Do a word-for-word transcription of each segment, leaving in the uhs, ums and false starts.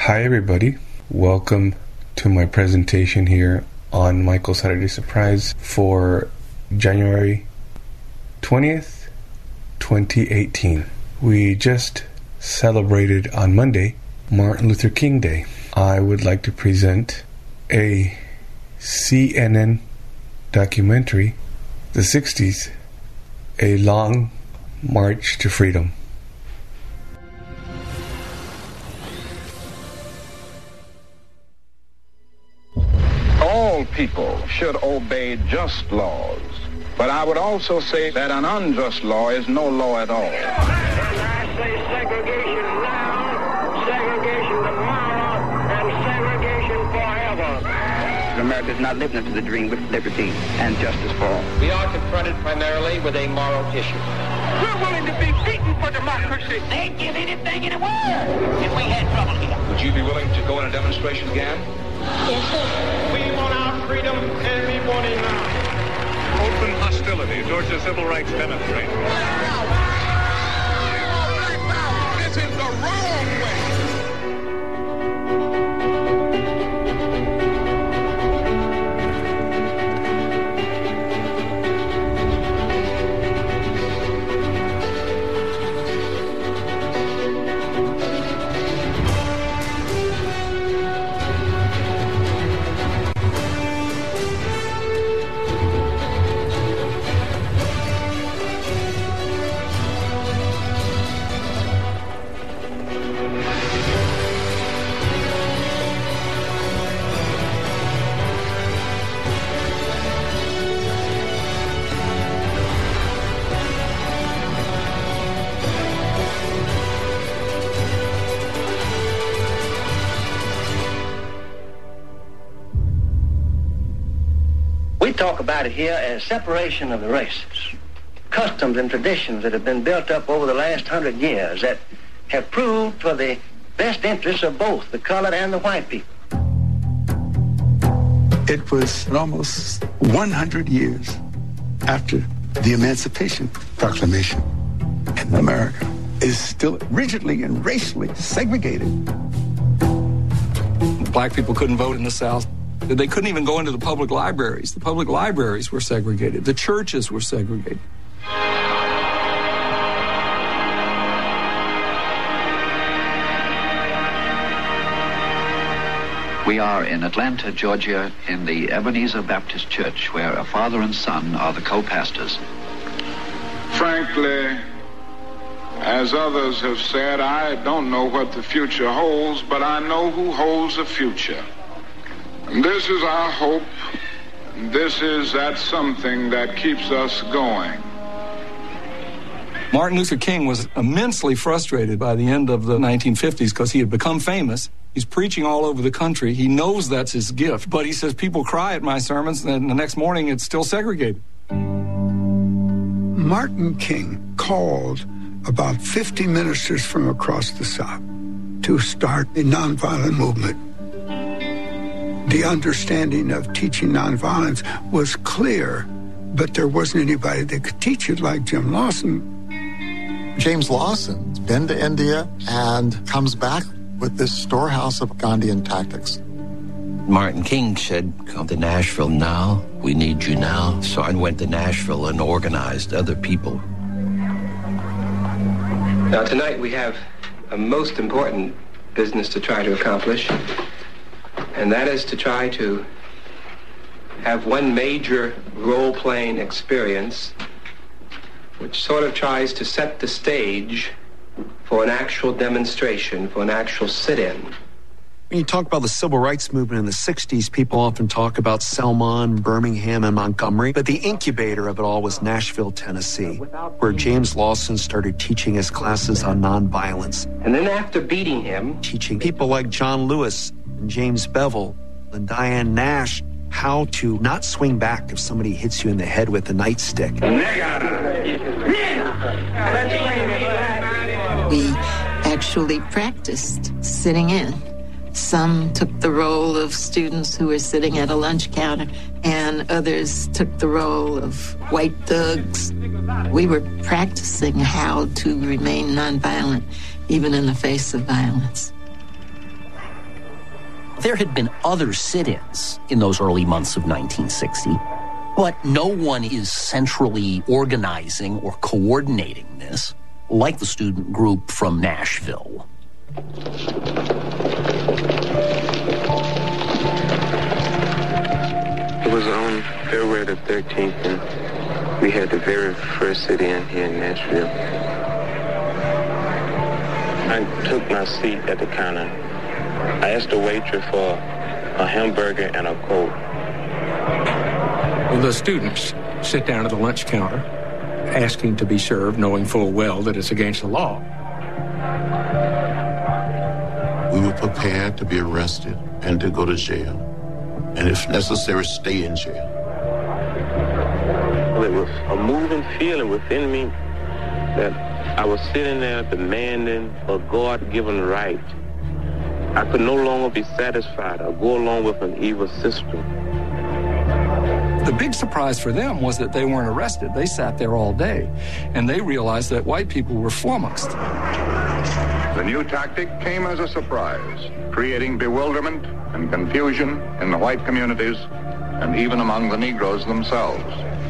Hi everybody, welcome to my presentation here on Michael Saturday Surprise for January twentieth, twenty eighteen. We just celebrated on Monday Martin Luther King Day. I would like to present a C N N documentary, The sixties, A Long March to Freedom. All people should obey just laws, but I would also say that an unjust law is no law at all. And I say segregation now, segregation tomorrow, and segregation forever. America is not living up to the dream with liberty and justice for all. We are confronted primarily with a moral issue. We're willing to be beaten for democracy. They'd give anything in the world if we had trouble here. Would you be willing to go on a demonstration again? Yes, sir. We want our freedom, and we want it now. Open hostility towards the civil rights demonstration. This is the wrong way. We talk about it here as separation of the races, customs and traditions that have been built up over the last hundred years that have proved for the best interests of both the colored and the white people. It was almost one hundred years after the Emancipation Proclamation, and America is still rigidly and racially segregated. Black people couldn't vote in the South. They couldn't even go into the public libraries. The public libraries were segregated. The churches were segregated. We are in Atlanta, Georgia, in the Ebenezer Baptist Church, where a father and son are the co-pastors. Frankly, as others have said, I don't know what the future holds, but I know who holds the future. And this is our hope. This is that something that keeps us going. Martin Luther King was immensely frustrated by the end of the nineteen fifties because he had become famous. He's preaching all over the country. He knows that's his gift. But he says, people cry at my sermons, and the next morning it's still segregated. Martin King called about fifty ministers from across the South to start a nonviolent movement. The understanding of teaching nonviolence was clear, but there wasn't anybody that could teach it like Jim Lawson. James Lawson's been to India and comes back with this storehouse of Gandhian tactics. Martin King said, come to Nashville now. We need you now. So I went to Nashville and organized other people. Now, tonight we have a most important business to try to accomplish, and that is to try to have one major role-playing experience which sort of tries to set the stage for an actual demonstration, for an actual sit-in. When you talk about the civil rights movement in the sixties, people often talk about Selma and Birmingham and Montgomery, but the incubator of it all was Nashville, Tennessee, where James Lawson started teaching his classes on nonviolence. And then after beating him, teaching people like John Lewis and James Bevel and Diane Nash how to not swing back if somebody hits you in the head with a nightstick. We actually practiced sitting in. Some took the role of students who were sitting at a lunch counter, and others took the role of white thugs. We were practicing how to remain nonviolent, even in the face of violence. There had been other sit-ins in those early months of nineteen sixty, but no one is centrally organizing or coordinating this like the student group from Nashville. It was on February the thirteenth, and we had the very first sit-in here in Nashville. I took my seat at the counter. I asked the waitress for a hamburger and a Coke. Well, the students sit down at the lunch counter, asking to be served, knowing full well that it's against the law. We were prepared to be arrested and to go to jail, and if necessary, stay in jail. It was a moving feeling within me that I was sitting there demanding a God-given right. I could no longer be satisfied or go along with an evil system. The big surprise for them was that they weren't arrested. They sat there all day, and they realized that white people were flummoxed. The new tactic came as a surprise, creating bewilderment and confusion in the white communities and even among the Negroes themselves.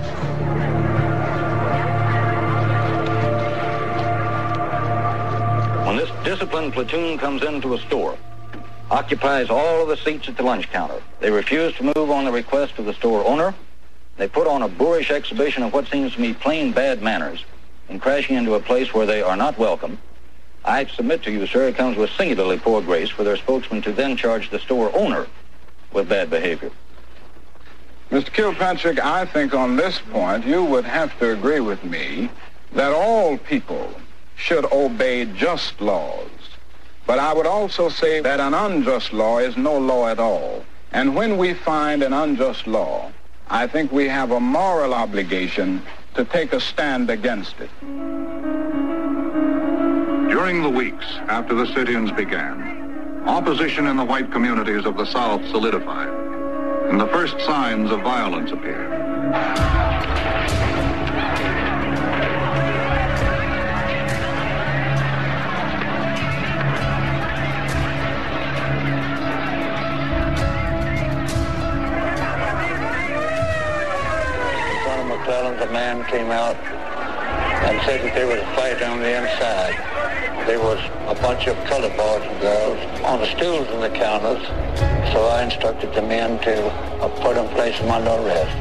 When this disciplined platoon comes into a store, occupies all of the seats at the lunch counter, they refuse to move on the request of the store owner. They put on a boorish exhibition of what seems to me plain bad manners in crashing into a place where they are not welcome. I submit to you, sir, it comes with singularly poor grace for their spokesman to then charge the store owner with bad behavior. Mister Kilpatrick, I think on this point you would have to agree with me that all people should obey just laws. But I would also say that an unjust law is no law at all. And when we find an unjust law, I think we have a moral obligation to take a stand against it. During the weeks after the sit-ins began, opposition in the white communities of the South solidified, and the first signs of violence appeared. McClellan's, a man came out and said that there was a fight on the inside. There was a bunch of colored boys and girls on the stools in the counters, so I instructed the men to uh, put them, place them under arrest.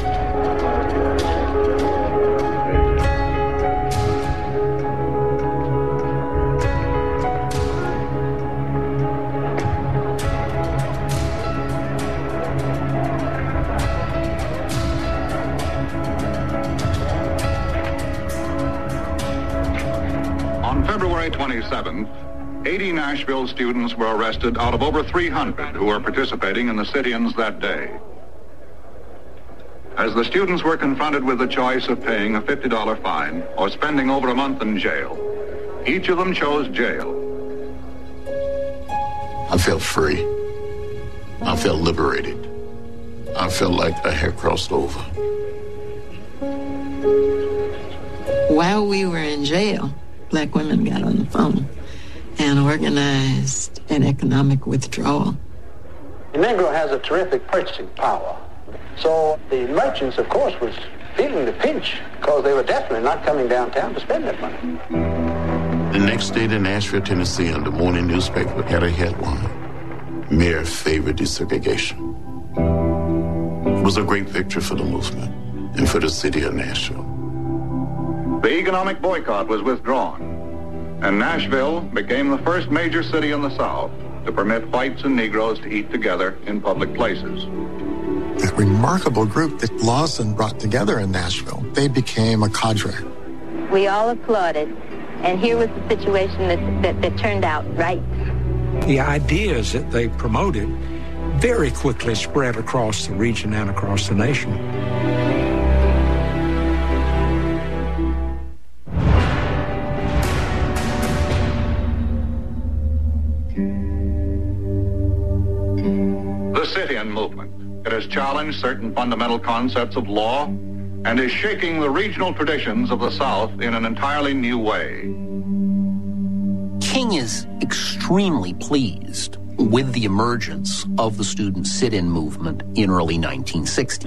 February twenty-seventh, eighty Nashville students were arrested out of over three hundred who were participating in the sit-ins that day. As the students were confronted with the choice of paying a fifty dollar fine or spending over a month in jail, each of them chose jail. I felt free. I felt liberated. I felt like I had crossed over. While we were in jail, black women got on the phone and organized an economic withdrawal. The Negro has a terrific purchasing power. So the merchants, of course, was feeling the pinch because they were definitely not coming downtown to spend that money. The next day, the Nashville Tennessean, the morning newspaper, had a headline, Mayor favored desegregation. It was a great victory for the movement and for the city of Nashville. The economic boycott was withdrawn, and Nashville became the first major city in the South to permit whites and Negroes to eat together in public places. The remarkable group that Lawson brought together in Nashville, they became a cadre. We all applauded, and here was the situation that, that, that turned out right. The ideas that they promoted very quickly spread across the region and across the nation. The sit-in movement. It has challenged certain fundamental concepts of law and is shaking the regional traditions of the South in an entirely new way. King is extremely pleased with the emergence of the student sit-in movement in early nineteen sixty.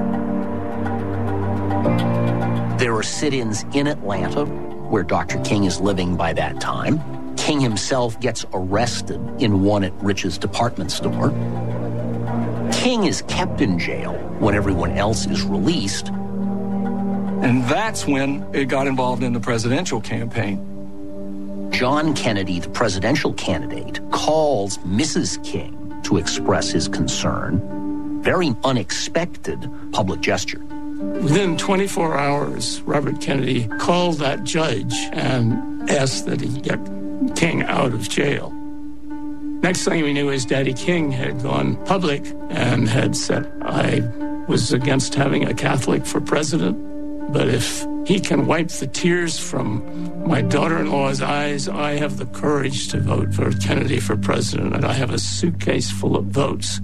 There are sit-ins in Atlanta, where Doctor King is living by that time. King himself gets arrested in one at Rich's department store. King is kept in jail when everyone else is released. And that's when it got involved in the presidential campaign. John Kennedy, the presidential candidate, calls Missus King to express his concern. Very unexpected public gesture. Within twenty-four hours, Robert Kennedy called that judge and asked that he get King out of jail. Next thing we knew is Daddy King had gone public and had said, I was against having a Catholic for president, but if he can wipe the tears from my daughter-in-law's eyes, I have the courage to vote for Kennedy for president, and I have a suitcase full of votes.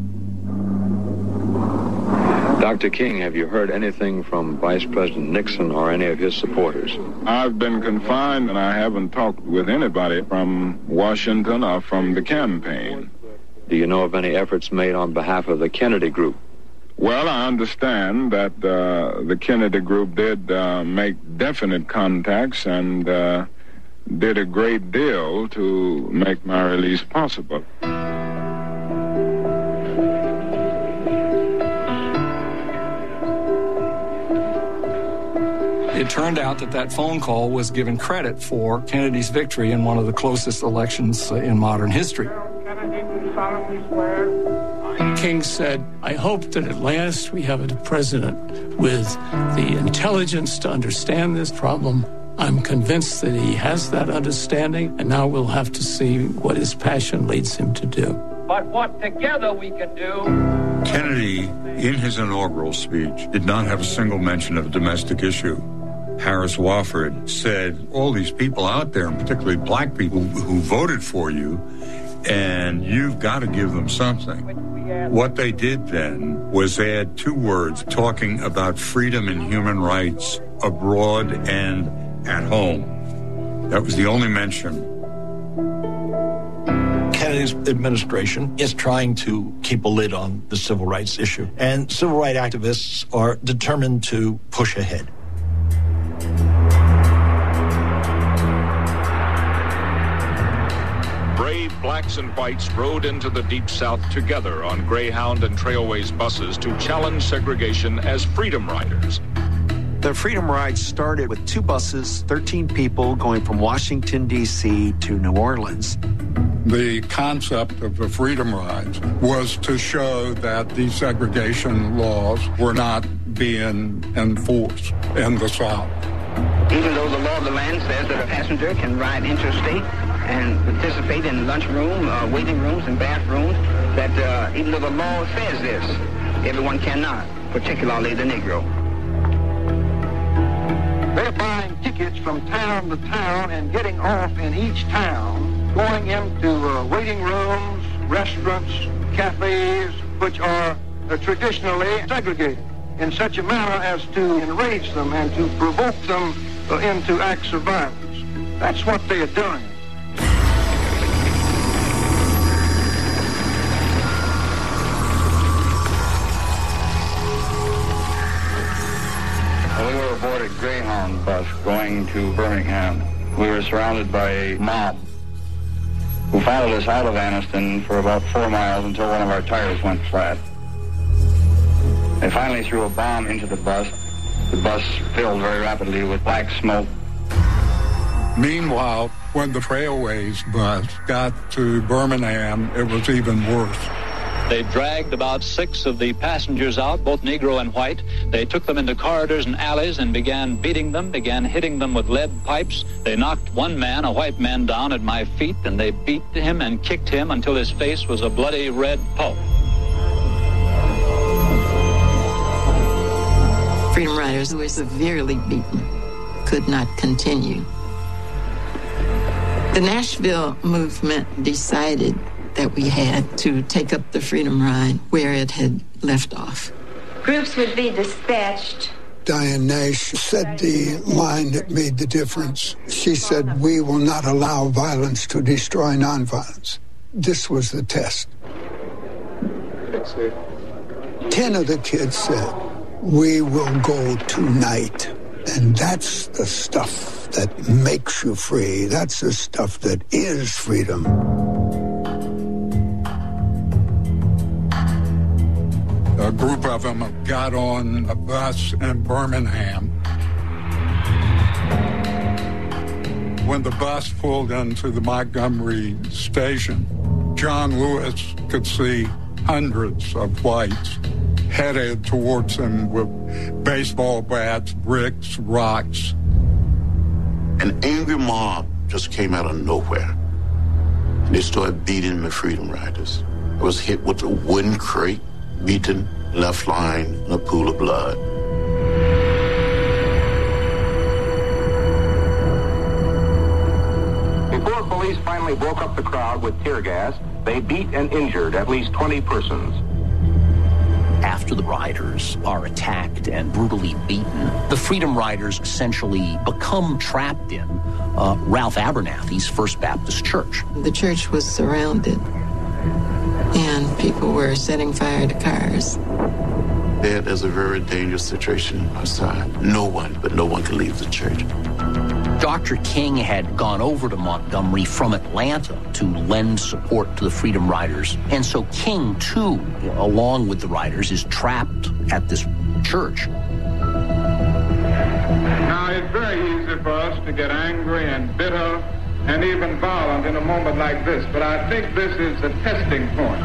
Doctor King, have you heard anything from Vice President Nixon or any of his supporters? I've been confined and I haven't talked with anybody from Washington or from the campaign. Do you know of any efforts made on behalf of the Kennedy group? Well, I understand that uh, the Kennedy group did uh, make definite contacts and uh, did a great deal to make my release possible. It turned out that that phone call was given credit for Kennedy's victory in one of the closest elections in modern history. King said, I hope that at last we have a president with the intelligence to understand this problem. I'm convinced that he has that understanding, and now we'll have to see what his passion leads him to do. But what together we can do. Kennedy, in his inaugural speech, did not have a single mention of a domestic issue. Harris Wofford said, all these people out there, and particularly black people who voted for you, and you've got to give them something. What they did then was add two words talking about freedom and human rights abroad and at home. That was the only mention. Kennedy's administration is trying to keep a lid on the civil rights issue, and civil rights activists are determined to push ahead. Brave blacks and whites rode into the Deep South together on Greyhound and Trailways buses to challenge segregation as freedom riders. The Freedom Rides started with two buses, thirteen people going from Washington, D C to New Orleans. The concept of the Freedom Rides was to show that desegregation laws were not being enforced in the South. Even though the law of the land says that a passenger can ride interstate and participate in lunchroom, uh, waiting rooms, and bathrooms, that uh, even though the law says this, everyone cannot, particularly the Negro. They're buying tickets from town to town and getting off in each town, going into uh, waiting rooms, restaurants, cafes, which are uh, traditionally segregated, in such a manner as to enrage them and to provoke them uh, into acts of violence. That's what they are doing. Well, we were aboard a Greyhound bus going to Birmingham. We were surrounded by a mob who followed us out of Anniston for about four miles until one of our tires went flat. They finally threw a bomb into the bus. The bus filled very rapidly with black smoke. Meanwhile, when the Trailways bus got to Birmingham, it was even worse. They dragged about six of the passengers out, both Negro and white. They took them into corridors and alleys and began beating them, began hitting them with lead pipes. They knocked one man, a white man, down at my feet, and they beat him and kicked him until his face was a bloody red pulp. Freedom Riders were severely beaten, could not continue. The Nashville movement decided that we had to take up the Freedom Ride where it had left off. Groups would be dispatched. Diane Nash said the line that made the difference. She said, we will not allow violence to destroy nonviolence. this was the test. Ten of the kids said, we will go tonight. And that's the stuff that makes you free. That's the stuff that is freedom. A group of them got on a bus in Birmingham. When the bus pulled into the Montgomery station, John Lewis could see hundreds of whites headed towards him with baseball bats, bricks, rocks. An angry mob just came out of nowhere. And they started beating the Freedom Riders. I was hit with a wooden crate, beaten, left lying in a pool of blood. Before police finally broke up the crowd with tear gas, they beat and injured at least twenty persons. After the riders are attacked and brutally beaten, the Freedom Riders essentially become trapped in uh, Ralph Abernathy's First Baptist Church. The church was surrounded, and people were setting fire to cars. That is a very dangerous situation outside. No one, but no one can leave the church. Doctor King had gone over to Montgomery from Atlanta to lend support to the Freedom Riders. And so King, too, along with the Riders, is trapped at this church. Now, it's very easy for us to get angry and bitter and even violent in a moment like this, but I think this is a testing point.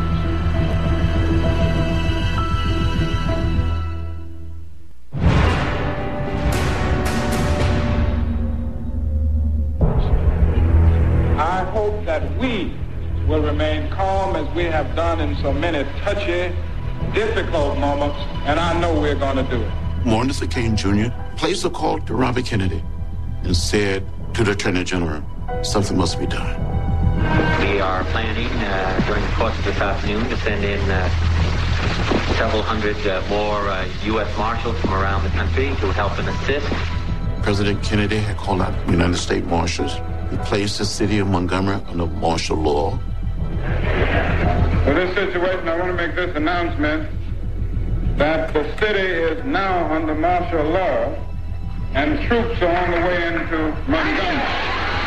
I hope that we will remain calm as we have done in so many touchy, difficult moments, and I know we're going to do it. Martin Luther King Junior placed a call to Robert Kennedy and said to the Attorney General, something must be done. We are planning uh, during the course of this afternoon to send in uh, several hundred uh, more uh, U S Marshals from around the country to help and assist. President Kennedy had called out the United States Marshals. He placed the city of Montgomery under martial law. For this situation, I want to make this announcement that the city is now under martial law and troops are on the way into Montgomery.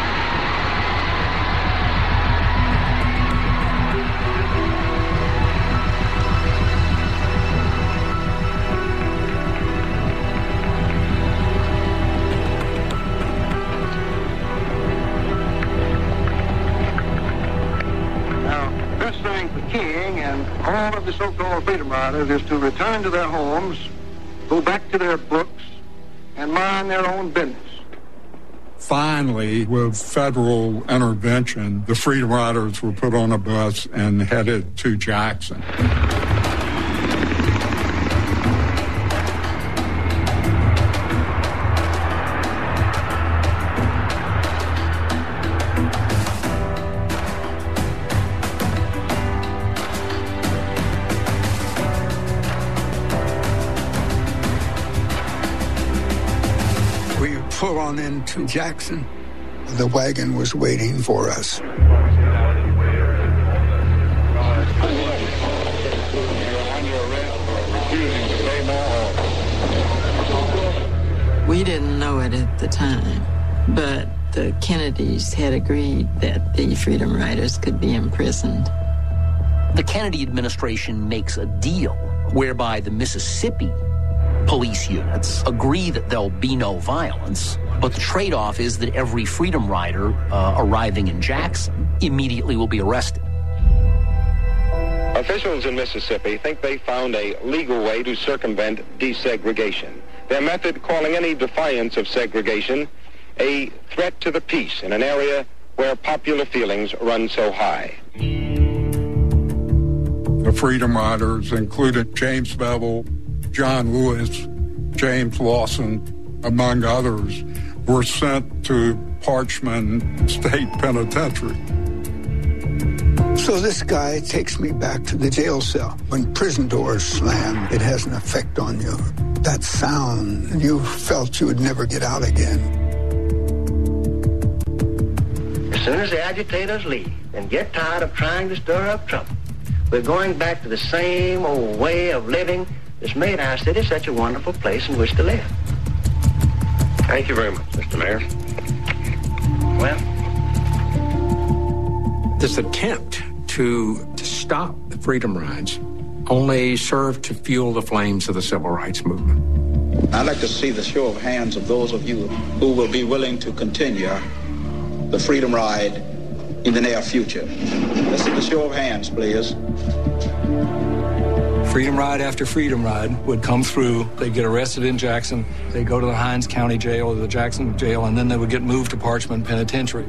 King and all of the so-called Freedom Riders is to return to their homes, go back to their books, and mind their own business. Finally, with federal intervention, the Freedom Riders were put on a bus and headed to Jackson. Pull on into Jackson. The wagon was waiting for us. We didn't know it at the time, but the Kennedys had agreed that the Freedom Riders could be imprisoned. The Kennedy administration makes a deal whereby the Mississippi police units agree that there'll be no violence, but the trade-off is that every Freedom Rider uh, arriving in Jackson immediately will be arrested. Officials in Mississippi think they found a legal way to circumvent desegregation. Their method calling any defiance of segregation a threat to the peace in an area where popular feelings run so high. The Freedom Riders included James Bevel, John Lewis, James Lawson, among others, were sent to Parchman State Penitentiary. So this guy takes me back to the jail cell. When prison doors slam, it has an effect on you. That sound, you felt you would never get out again. soon as the agitators leave and get tired of trying to stir up trouble, we're going back to the same old way of living that's made our city such a wonderful place in which to live. Thank you very much, Mister Mayor. Well, this attempt to, to stop the freedom rides only served to fuel the flames of the civil rights movement. I'd like to see the show of hands of those of you who will be willing to continue the freedom ride in the near future. Let's see the show of hands, please. Freedom ride after freedom ride would come through. They'd get arrested in Jackson. They'd go to the Hinds County Jail or the Jackson Jail, and then they would get moved to Parchman Penitentiary.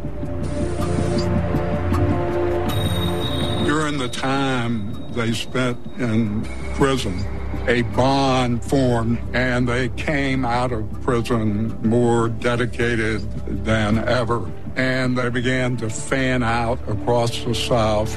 During the time they spent in prison, a bond formed, and they came out of prison more dedicated than ever. And they began to fan out across the South.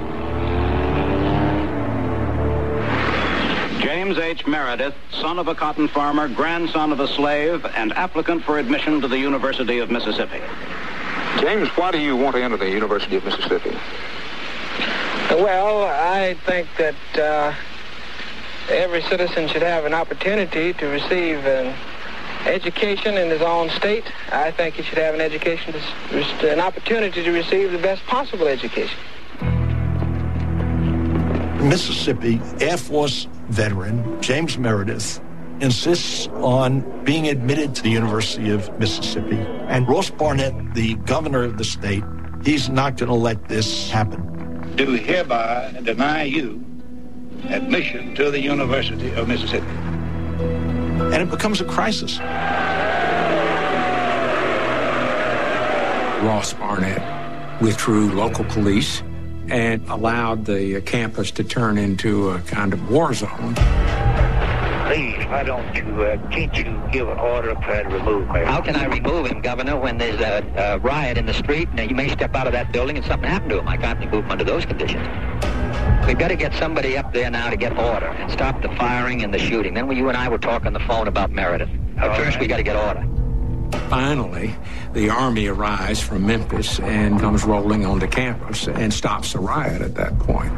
James H. Meredith, son of a cotton farmer, grandson of a slave, and applicant for admission to the University of Mississippi. James, why do you want to enter the University of Mississippi? Well, I think that uh, every citizen should have an opportunity to receive an education in his own state. I think he should have an education, to, an opportunity to receive the best possible education. Mississippi Air Force veteran James Meredith insists on being admitted to the University of Mississippi. And Ross Barnett, the governor of the state, he's not going to let this happen. Do hereby deny you admission to the University of Mississippi. And it becomes a crisis. Ross Barnett withdrew local police and allowed the campus to turn into a kind of war zone. Please, why don't you, uh, can't you give an order trying to remove me? How can I remove him, Governor, when there's a, a riot in the street? Now, you may step out of that building and something happen to him. I can't remove him under those conditions. We've got to get somebody up there now to get order and stop the firing and the shooting. Then you and I were talking on the phone about Meredith. But first, right. we got to get order. Finally, the Army arrives from Memphis and comes rolling onto campus and stops the riot at that point.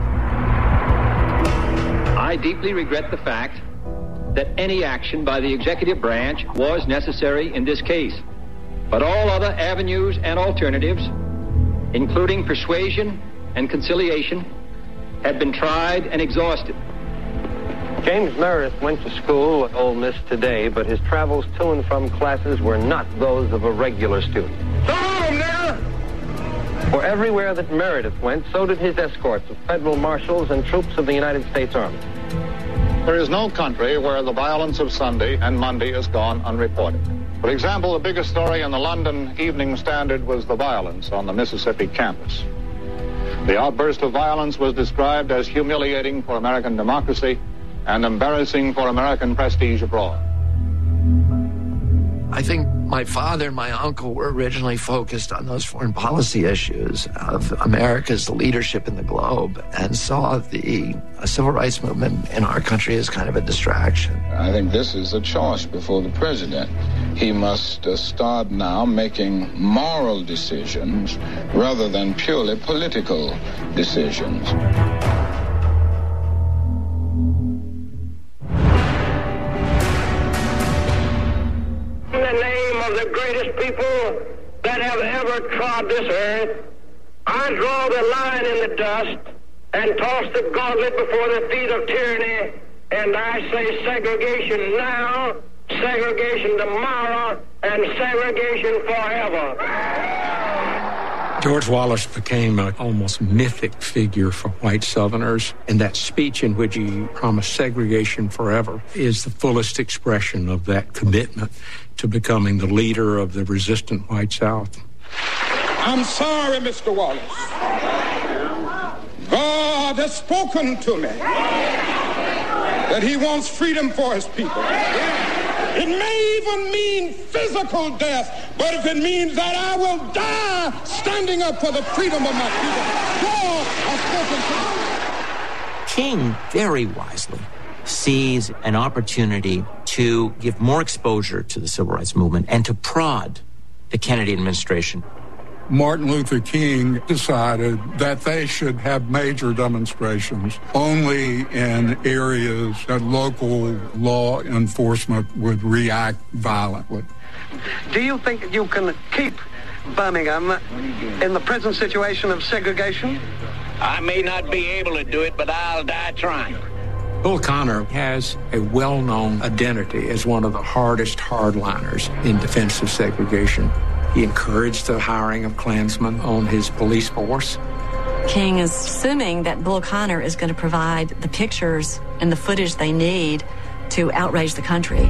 I deeply regret the fact that any action by the executive branch was necessary in this case. But all other avenues and alternatives, including persuasion and conciliation, had been tried and exhausted. James Meredith went to school at Ole Miss today, but his travels to and from classes were not those of a regular student. For everywhere that Meredith went, so did his escorts of federal marshals and troops of the United States Army. There is no country where the violence of Sunday and Monday has gone unreported. For example, the biggest story in the London Evening Standard was the violence on the Mississippi campus. The outburst of violence was described as humiliating for American democracy and embarrassing for American prestige abroad. I think my father and my uncle were originally focused on those foreign policy issues of America's leadership in the globe and saw the civil rights movement in our country as kind of a distraction. I think this is a choice before the president. He must uh, start now making moral decisions rather than purely political decisions. In the name of the greatest people that have ever trod this earth, I draw the line in the dust and toss the gauntlet before the feet of tyranny, and I say segregation now, segregation tomorrow, and segregation forever. George Wallace became an almost mythic figure for white Southerners, and that speech in which he promised segregation forever is the fullest expression of that commitment to becoming the leader of the resistant white South. I'm sorry, Mister Wallace. God has spoken to me that he wants freedom for his people. It may even mean physical death, but if it means that I will die standing up for the freedom of my people, God has spoken to me. King very wisely sees an opportunity to give more exposure to the civil rights movement and to prod the Kennedy administration. Martin Luther King decided that they should have major demonstrations only in areas that local law enforcement would react violently. Do you think you can keep Birmingham in the present situation of segregation? I may not be able to do it, but I'll die trying. Bull Connor has a well-known identity as one of the hardest hardliners in defense of segregation. He encouraged the hiring of Klansmen on his police force. King is assuming that Bull Connor is going to provide the pictures and the footage they need to outrage the country.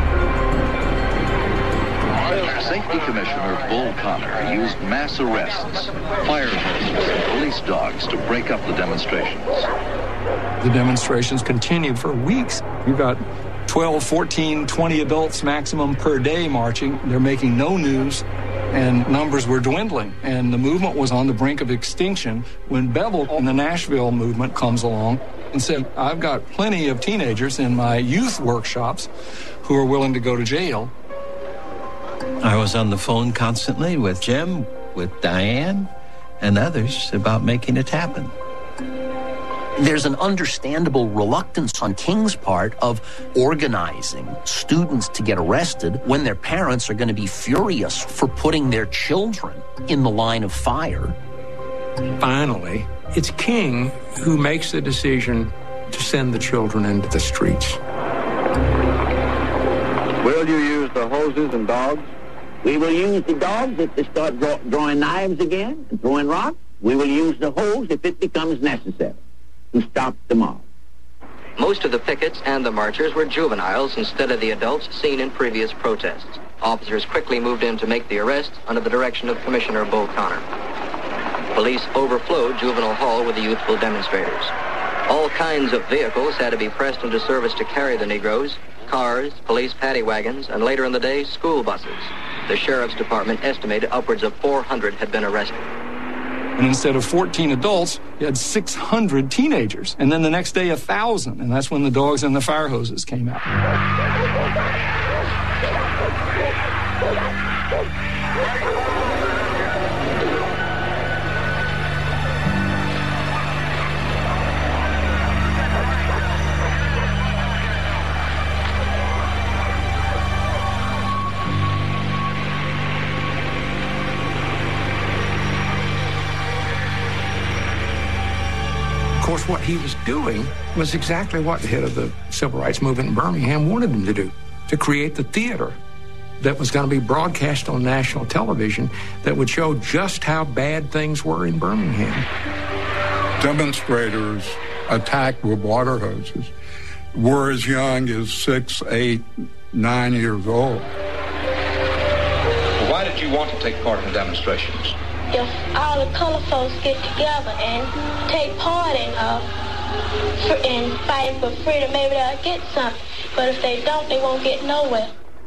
Safety Commissioner Bull Connor used mass arrests, fire hoses, and police dogs to break up the demonstrations. The demonstrations continued for weeks. You got twelve, fourteen, twenty adults maximum per day marching. They're making no news, and numbers were dwindling. And the movement was on the brink of extinction when Bevel and the Nashville movement comes along and said, I've got plenty of teenagers in my youth workshops who are willing to go to jail. I was on the phone constantly with Jim, with Diane, and others about making it happen. There's an understandable reluctance on King's part of organizing students to get arrested when their parents are going to be furious for putting their children in the line of fire. Finally, it's King who makes the decision to send the children into the streets. Will you use the hoses and dogs? We will use the dogs if they start draw, drawing knives again and throwing rocks. We will use the hose if it becomes necessary to stop the mob. Most of the pickets and the marchers were juveniles instead of the adults seen in previous protests. Officers quickly moved in to make the arrest under the direction of Commissioner Bull Connor. Police overflowed Juvenile Hall with the youthful demonstrators. All kinds of vehicles had to be pressed into service to carry the Negroes: cars, police paddy wagons, and later in the day, school buses. The Sheriff's Department estimated upwards of four hundred had been arrested. And instead of fourteen adults, you had six hundred teenagers. And then the next day, one thousand. And that's when the dogs and the fire hoses came out. Of course, what he was doing was exactly what the head of the civil rights movement in Birmingham wanted him to do, to create the theater that was going to be broadcast on national television that would show just how bad things were in Birmingham. Demonstrators attacked with water hoses were as young as six, eight, nine years old. Why did you want to take part in the demonstrations? If all the color folks get together and take part in uh, in fighting for freedom, maybe they'll get something. But if they don't, they won't get nowhere.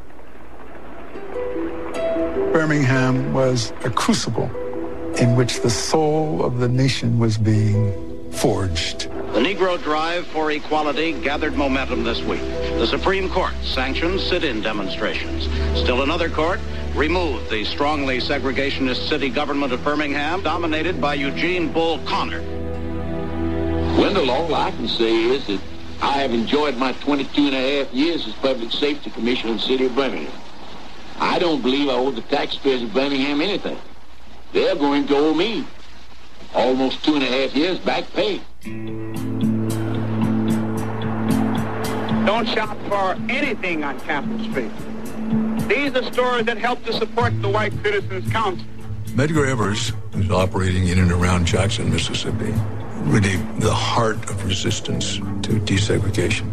Birmingham was a crucible in which the soul of the nation was being forged. The Negro drive for equality gathered momentum this week. The Supreme Court sanctioned sit-in demonstrations. Still another court removed the strongly segregationist city government of Birmingham, dominated by Eugene Bull Connor. Wendell, all I can say is that I have enjoyed my twenty-two and a half years as Public Safety Commissioner in the city of Birmingham. I don't believe I owe the taxpayers of Birmingham anything. They're going to owe me almost two and a half years back pay. Don't shop for anything on Capitol Street. These are stores that help to support the White Citizens Council. Medgar Evers was operating in and around Jackson, Mississippi, really the heart of resistance to desegregation.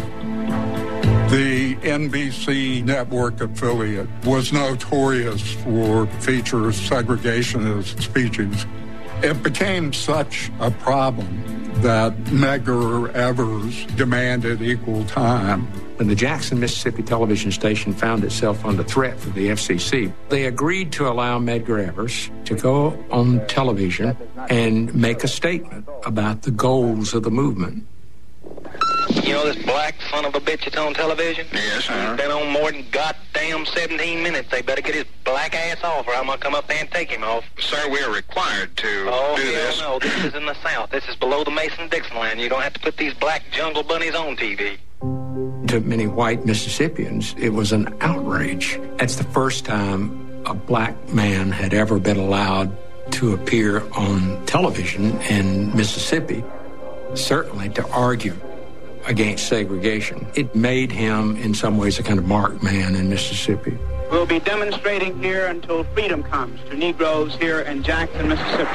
The N B C network affiliate was notorious for featuring segregationist speeches. It became such a problem that Medgar Evers demanded equal time. When the Jackson, Mississippi television station found itself under threat from the F C C, they agreed to allow Medgar Evers to go on television and make a statement about the goals of the movement. You know this black son of a bitch that's on television? Yes, sir. He's been on more than goddamn seventeen minutes. They better get his black ass off or I'm going to come up there and take him off. Sir, we are required to oh, do hell this. no. This is in the South. This is below the Mason-Dixon line. You don't have to put these black jungle bunnies on T V. To many white Mississippians, it was an outrage. That's the first time a black man had ever been allowed to appear on television in Mississippi, certainly to argue against segregation. It made him, in some ways, a kind of marked man in Mississippi. We'll be demonstrating here until freedom comes to Negroes here in Jackson, Mississippi.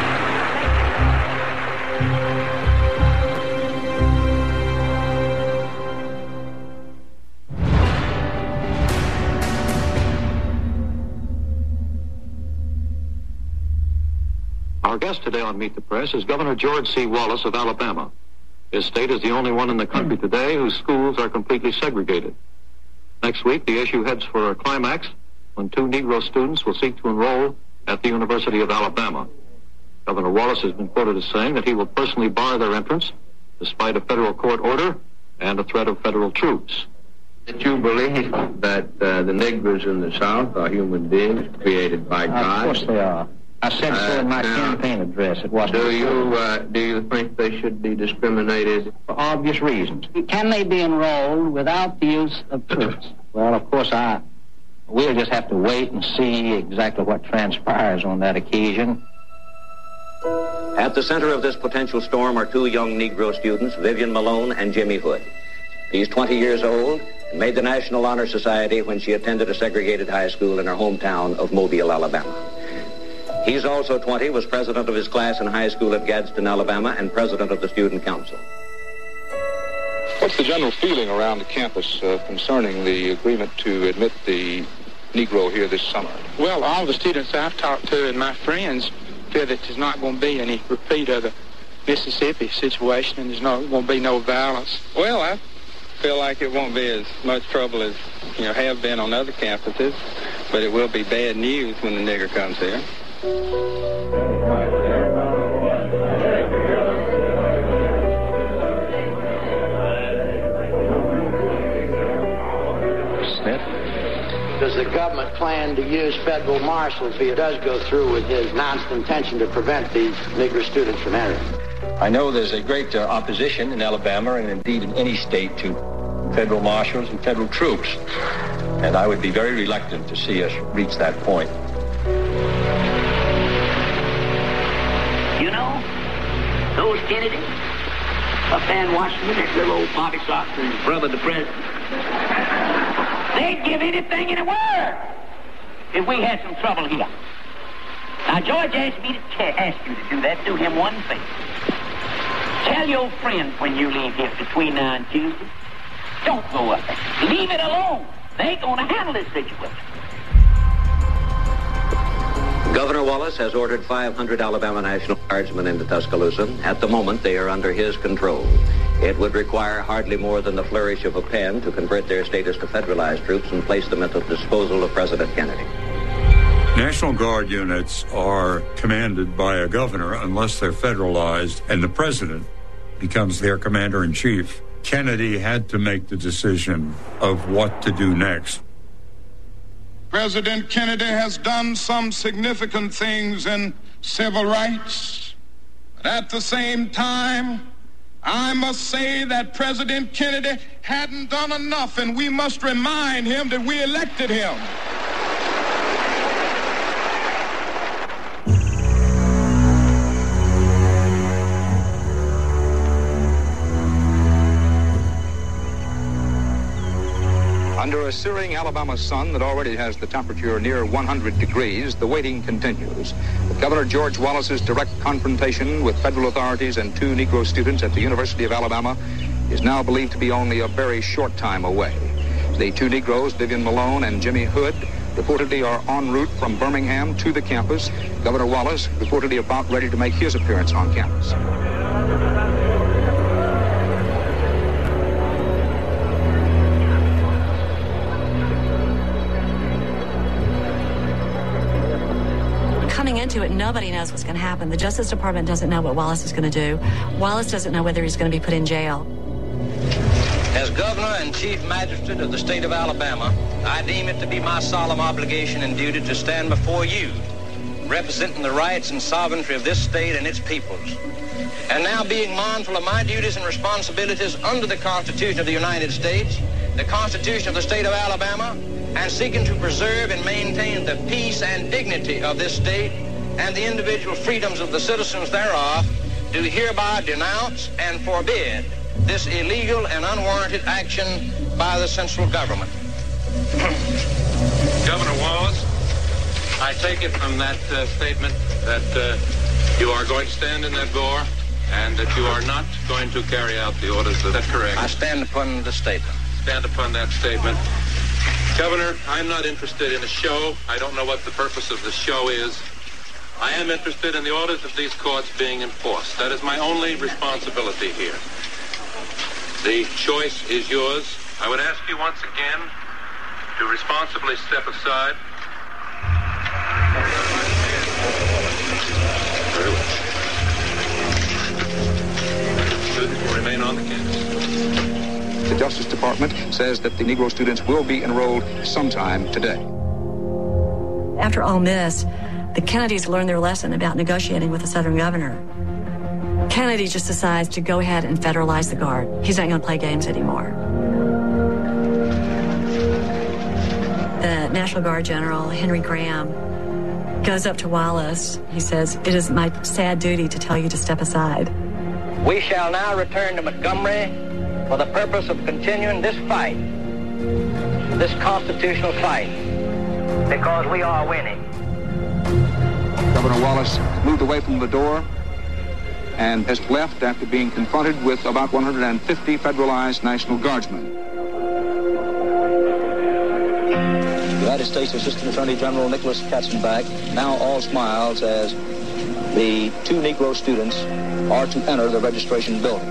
Our guest today on Meet the Press is Governor George C. Wallace of Alabama. His state is the only one in the country today whose schools are completely segregated. Next week, the issue heads for a climax when two Negro students will seek to enroll at the University of Alabama. Governor Wallace has been quoted as saying that he will personally bar their entrance despite a federal court order and a threat of federal troops. That you believe that uh, the Negroes in the South are human beings created by God? Of course they are. I said so in my uh, campaign address. It wasn't. Do you uh, do you think they should be discriminated for obvious reasons? Can they be enrolled without the use of troops? Well, of course, I we'll just have to wait and see exactly what transpires on that occasion. At the center of this potential storm are two young Negro students, Vivian Malone and Jimmy Hood. He's twenty years old and made the National Honor Society when she attended a segregated high school in her hometown of Mobile, Alabama. He's also twenty, was president of his class in high school at Gadsden, Alabama, and president of the student council. What's the general feeling around the campus uh, concerning the agreement to admit the Negro here this summer? Well, all the students I've talked to and my friends feel that there's not going to be any repeat of the Mississippi situation and there's not going to be no violence. Well, I feel like it won't be as much trouble as, you know, have been on other campuses, but it will be bad news when the nigger comes here. Smith? Does the government plan to use federal marshals if it does go through with his announced intention to prevent these Negro students from entering? I know there's a great uh, opposition in Alabama and indeed in any state to federal marshals and federal troops, and I would be very reluctant to see us reach that point. You know, those Kennedy up there in Washington, that little old Bobby Sox and his brother, the president, they'd give anything in the world if we had some trouble here. Now, George asked me to t- ask you to do that. Do him one thing. Tell your friends when you leave here between now and Tuesday, don't go up there. Leave it alone. They ain't going to handle this situation. Governor Wallace has ordered five hundred Alabama National Guardsmen into Tuscaloosa. At the moment, they are under his control. It would require hardly more than the flourish of a pen to convert their status to federalized troops and place them at the disposal of President Kennedy. National Guard units are commanded by a governor unless they're federalized, and the president becomes their commander-in-chief. Kennedy had to make the decision of what to do next. President Kennedy has done some significant things in civil rights. But at the same time, I must say that President Kennedy hadn't done enough, and we must remind him that we elected him. Under a searing Alabama sun that already has the temperature near one hundred degrees, the waiting continues. Governor George Wallace's direct confrontation with federal authorities and two Negro students at the University of Alabama is now believed to be only a very short time away. The two Negroes, Vivian Malone and Jimmy Hood, reportedly are en route from Birmingham to the campus. Governor Wallace reportedly about ready to make his appearance on campus. Coming into it, nobody knows what's going to happen. The Justice Department doesn't know what Wallace is going to do. Wallace doesn't know whether he's going to be put in jail. As Governor and Chief Magistrate of the state of Alabama, I deem it to be my solemn obligation and duty to stand before you, representing the rights and sovereignty of this state and its peoples. And now, being mindful of my duties and responsibilities under the Constitution of the United States, the Constitution of the state of Alabama, and seeking to preserve and maintain the peace and dignity of this state and the individual freedoms of the citizens thereof, do hereby denounce and forbid this illegal and unwarranted action by the central government. Governor Wallace, I take it from that uh, statement that uh, you are going to stand in that door and that you are not going to carry out the orders. Is that correct? I stand upon the statement. Stand upon that statement. Governor, I'm not interested in a show. I don't know what the purpose of the show is. I am interested in the orders of these courts being enforced. That is my only responsibility here. The choice is yours. I would ask you once again to responsibly step aside. Very well. Students will remain on the campus. The Justice Department says that the Negro students will be enrolled sometime today. After Ole Miss, the Kennedys learned their lesson about negotiating with the Southern governor. Kennedy just decides to go ahead and federalize the Guard. He's not going to play games anymore. The National Guard General, Henry Graham, goes up to Wallace. He says, "It is my sad duty to tell you to step aside." We shall now return to Montgomery for the purpose of continuing this fight, this constitutional fight, because we are winning. Governor Wallace moved away from the door and has left after being confronted with about one hundred fifty federalized National Guardsmen. United States Assistant Attorney General Nicholas Katzenbach now all smiles as the two Negro students are to enter the registration building.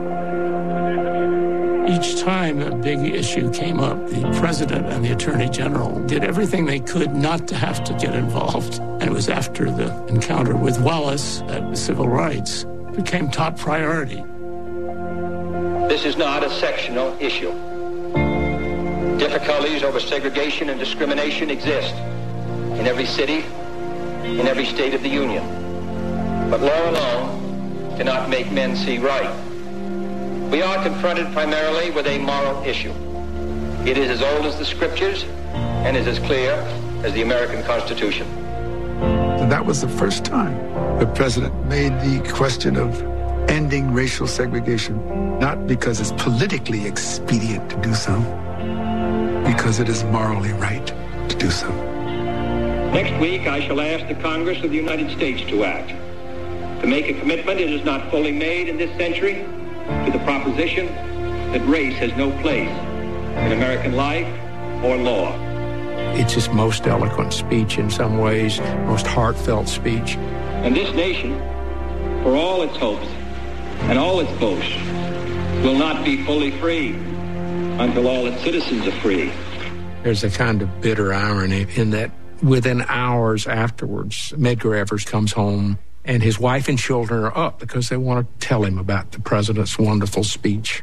Each time a big issue came up, the president and the attorney general did everything they could not to have to get involved. And it was after the encounter with Wallace that the civil rights became top priority. This is not a sectional issue. Difficulties over segregation and discrimination exist in every city, in every state of the Union. But law alone cannot make men see right. We are confronted primarily with a moral issue. It is as old as the scriptures and is as clear as the American Constitution. And that was the first time the president made the question of ending racial segregation, not because it's politically expedient to do so, because it is morally right to do so. Next week, I shall ask the Congress of the United States to act, to make a commitment it is not fully made in this century to the proposition that race has no place in American life or law. It's his most eloquent speech in some ways, most heartfelt speech. And this nation, for all its hopes and all its boasts, will not be fully free until all its citizens are free. There's a kind of bitter irony in that within hours afterwards, Medgar Evers comes home and his wife and children are up because they want to tell him about the president's wonderful speech.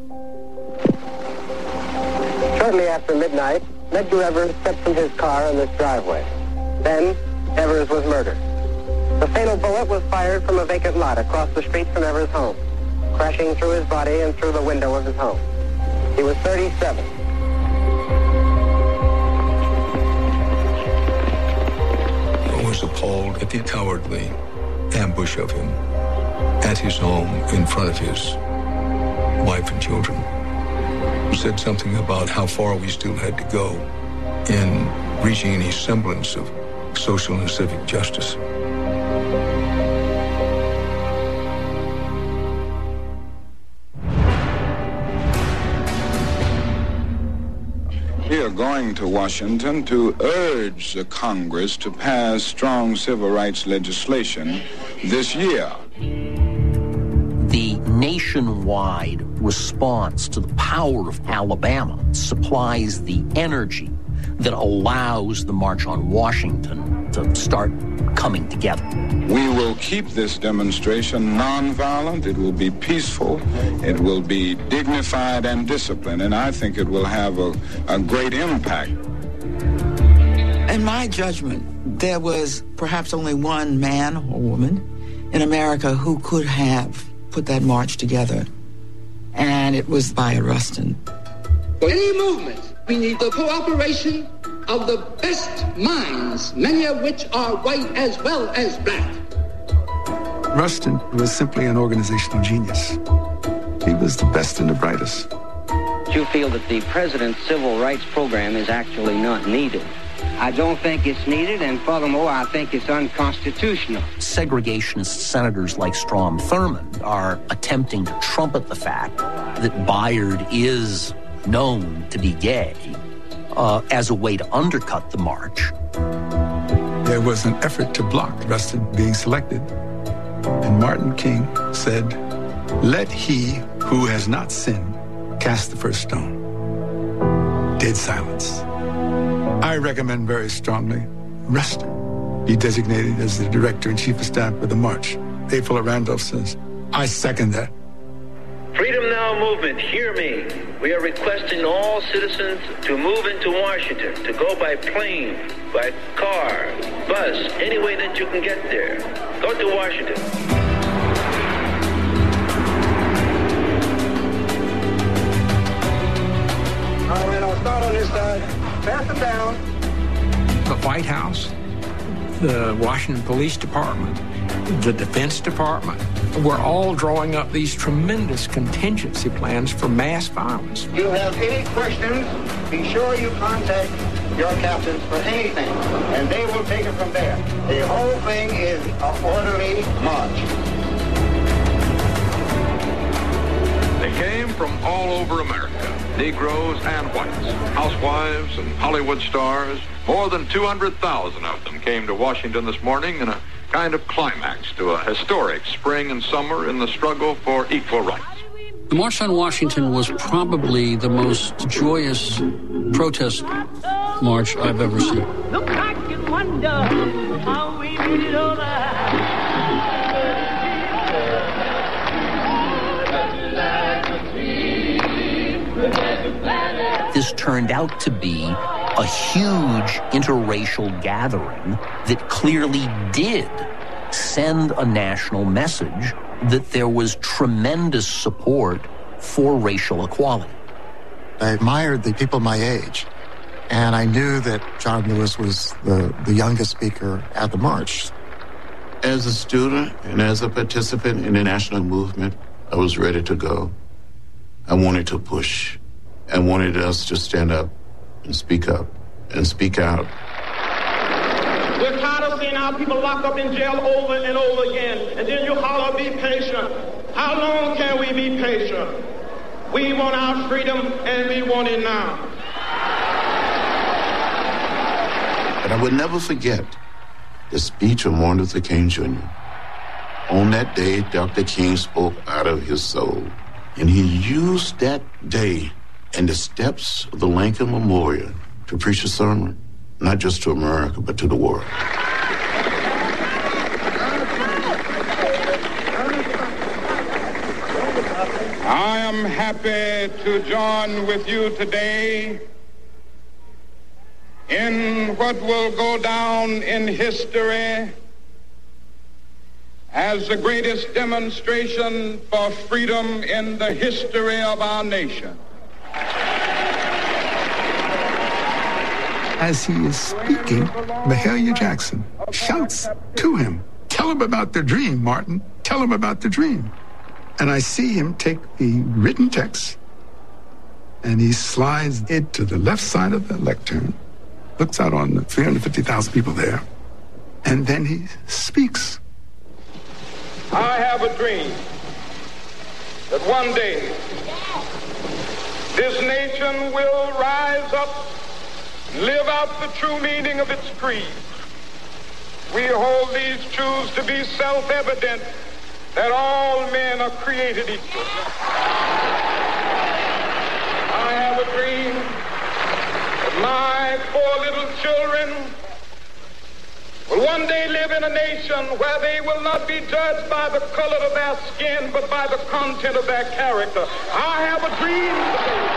Shortly after midnight, Medgar Evers stepped from his car on this driveway. Then, Evers was murdered. The fatal bullet was fired from a vacant lot across the street from Evers' home, crashing through his body and through the window of his home. He was thirty-seven. I was appalled at the cowardly ambush of him at his home in front of his wife and children. He said something about how far we still had to go in reaching any semblance of social and civic justice. We are going to Washington to urge the Congress to pass strong civil rights legislation this year. The nationwide response to the power of Alabama supplies the energy that allows the March on Washington to start coming together. We will keep this demonstration nonviolent. It will be peaceful. It will be dignified and disciplined. And I think it will have a, a great impact. In my judgment, there was perhaps only one man or woman in America who could have put that march together, and it was Bayard Rustin. For any movement, we need the cooperation of the best minds, many of which are white as well as black. Rustin was simply an organizational genius. He was the best and the brightest. You feel that the president's civil rights program is actually not needed. I don't think it's needed, and furthermore, I think it's unconstitutional. Segregationist senators like Strom Thurmond are attempting to trumpet the fact that Bayard is known to be gay uh, as a way to undercut the march. There was an effort to block Rustin being selected, and Martin King said, "Let he who has not sinned cast the first stone." Dead silence. I recommend very strongly Rustin be designated as the Director and Chief of Staff for the march. A. Fuller Randolph says, I second that. Freedom Now movement, hear me. We are requesting all citizens to move into Washington, to go by plane, by car, bus, any way that you can get there. Go to Washington. All right, I'll start on this side. Pass it down. The White House, the Washington Police Department, the Defense Department, we're all drawing up these tremendous contingency plans for mass violence. If you have any questions, be sure you contact your captains for anything, and they will take it from there. The whole thing is an orderly march. They came from all over America, Negroes and whites, housewives and Hollywood stars. More than two hundred thousand of them came to Washington this morning in a kind of climax to a historic spring and summer in the struggle for equal rights. The March on Washington was probably the most joyous protest march I've ever seen. Look back and wonder how we made it over. This turned out to be a huge interracial gathering that clearly did send a national message that there was tremendous support for racial equality. I admired the people my age, and I knew that John Lewis was the, the youngest speaker at the march. As a student and as a participant in the national movement, I was ready to go. I wanted to push. I wanted us to stand up and speak up and speak out. We're tired of seeing our people locked up in jail over and over again, and then you holler, be patient. How long can we be patient? We want our freedom, and we want it now. But I would never forget the speech of Martin Luther King Junior On that day, Doctor King spoke out of his soul, and he used that day and the steps of the Lincoln Memorial to preach a sermon, not just to America, but to the world. I am happy to join with you today in what will go down in history as the greatest demonstration for freedom in the history of our nation. As he is speaking, Mahalia Jackson shouts to him, "Tell him about the dream, Martin. Tell him about the dream." And I see him take the written text, and he slides it to the left side of the lectern, looks out on the three hundred fifty thousand people there, and then he speaks. I have a dream that one day this nation will rise up, live out the true meaning of its creed. We hold these truths to be self-evident, that all men are created equal. I have a dream that my four little children will one day live in a nation where they will not be judged by the color of their skin, but by the content of their character. I have a dream today.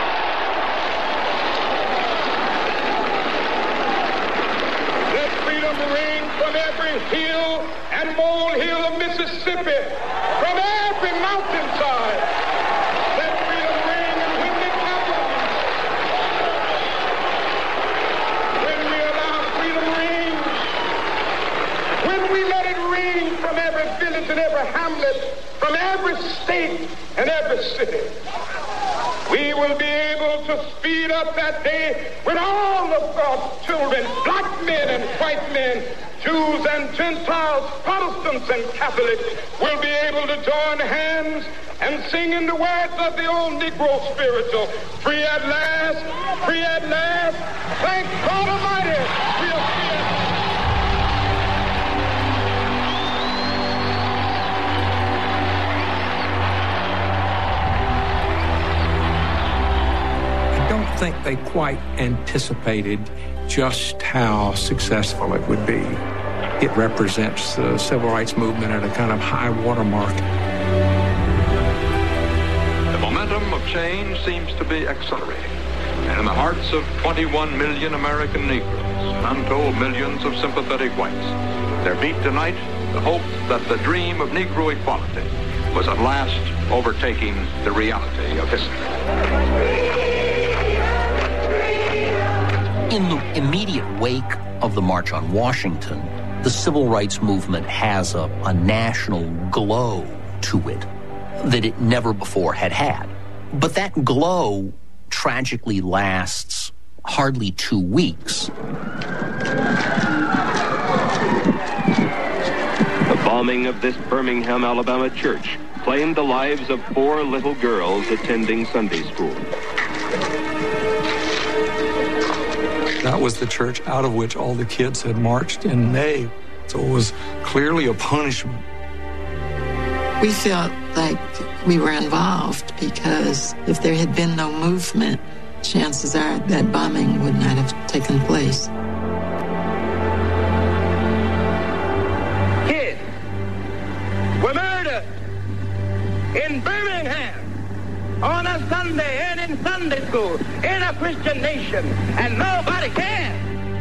Let freedom ring from every hill and molehill of Mississippi, from every mountainside. Let freedom ring in Whitney Capital. When we allow freedom ring, when we let it ring from every village and every hamlet, from every state and every city, we will be able to speed up that day when all of our children, black men and white men, Jews and Gentiles, Protestants and Catholics, will be able to join hands and sing in the words of the old Negro spiritual, free at last, free at last, thank God Almighty, we are free at last. I don't think they quite anticipated just how successful it would be. It represents the civil rights movement at a kind of high watermark. The momentum of change seems to be accelerating. And in the hearts of twenty-one million American Negroes and untold millions of sympathetic whites, there beat tonight the hope that the dream of Negro equality was at last overtaking the reality of history. In the immediate wake of the March on Washington, the civil rights movement has a, a national glow to it that it never before had had. But that glow tragically lasts hardly two weeks. The bombing of this Birmingham, Alabama church claimed the lives of four little girls attending Sunday school. That was the church out of which all the kids had marched in May. So it was clearly a punishment. We felt like we were involved because if there had been no movement, chances are that bombing would not have taken place. Kids were murdered in Birmingham on a Sunday and in Sunday school in a Christian nation, and nobody cares.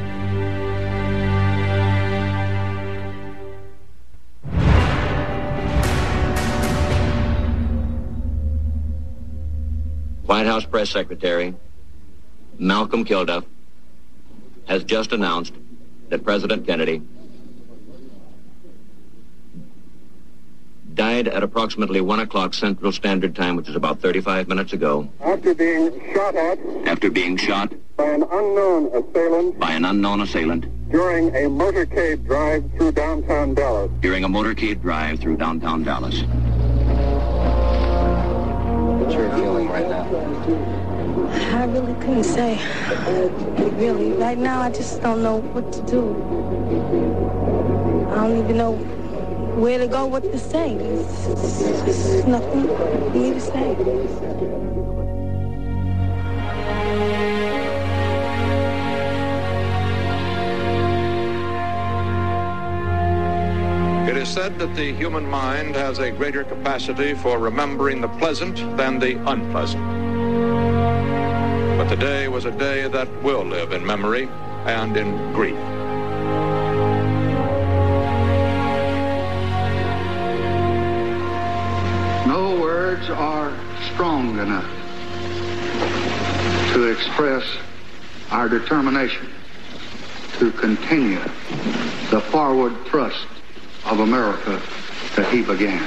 White House Press Secretary Malcolm Kilduff has just announced that President Kennedy died at approximately one o'clock Central Standard Time, which is about thirty-five minutes ago. After being shot at. After being shot. By an unknown assailant. By an unknown assailant. During a motorcade drive through downtown Dallas. During a motorcade drive through downtown Dallas. What's your feeling right now? I really couldn't say. Really, right now I just don't know what to do. I don't even know where to go, what to say. There's nothing for me to say. It is said that the human mind has a greater capacity for remembering the pleasant than the unpleasant. But the day was a day that will live in memory and in grief. No words are strong enough to express our determination to continue the forward thrust of America that he began.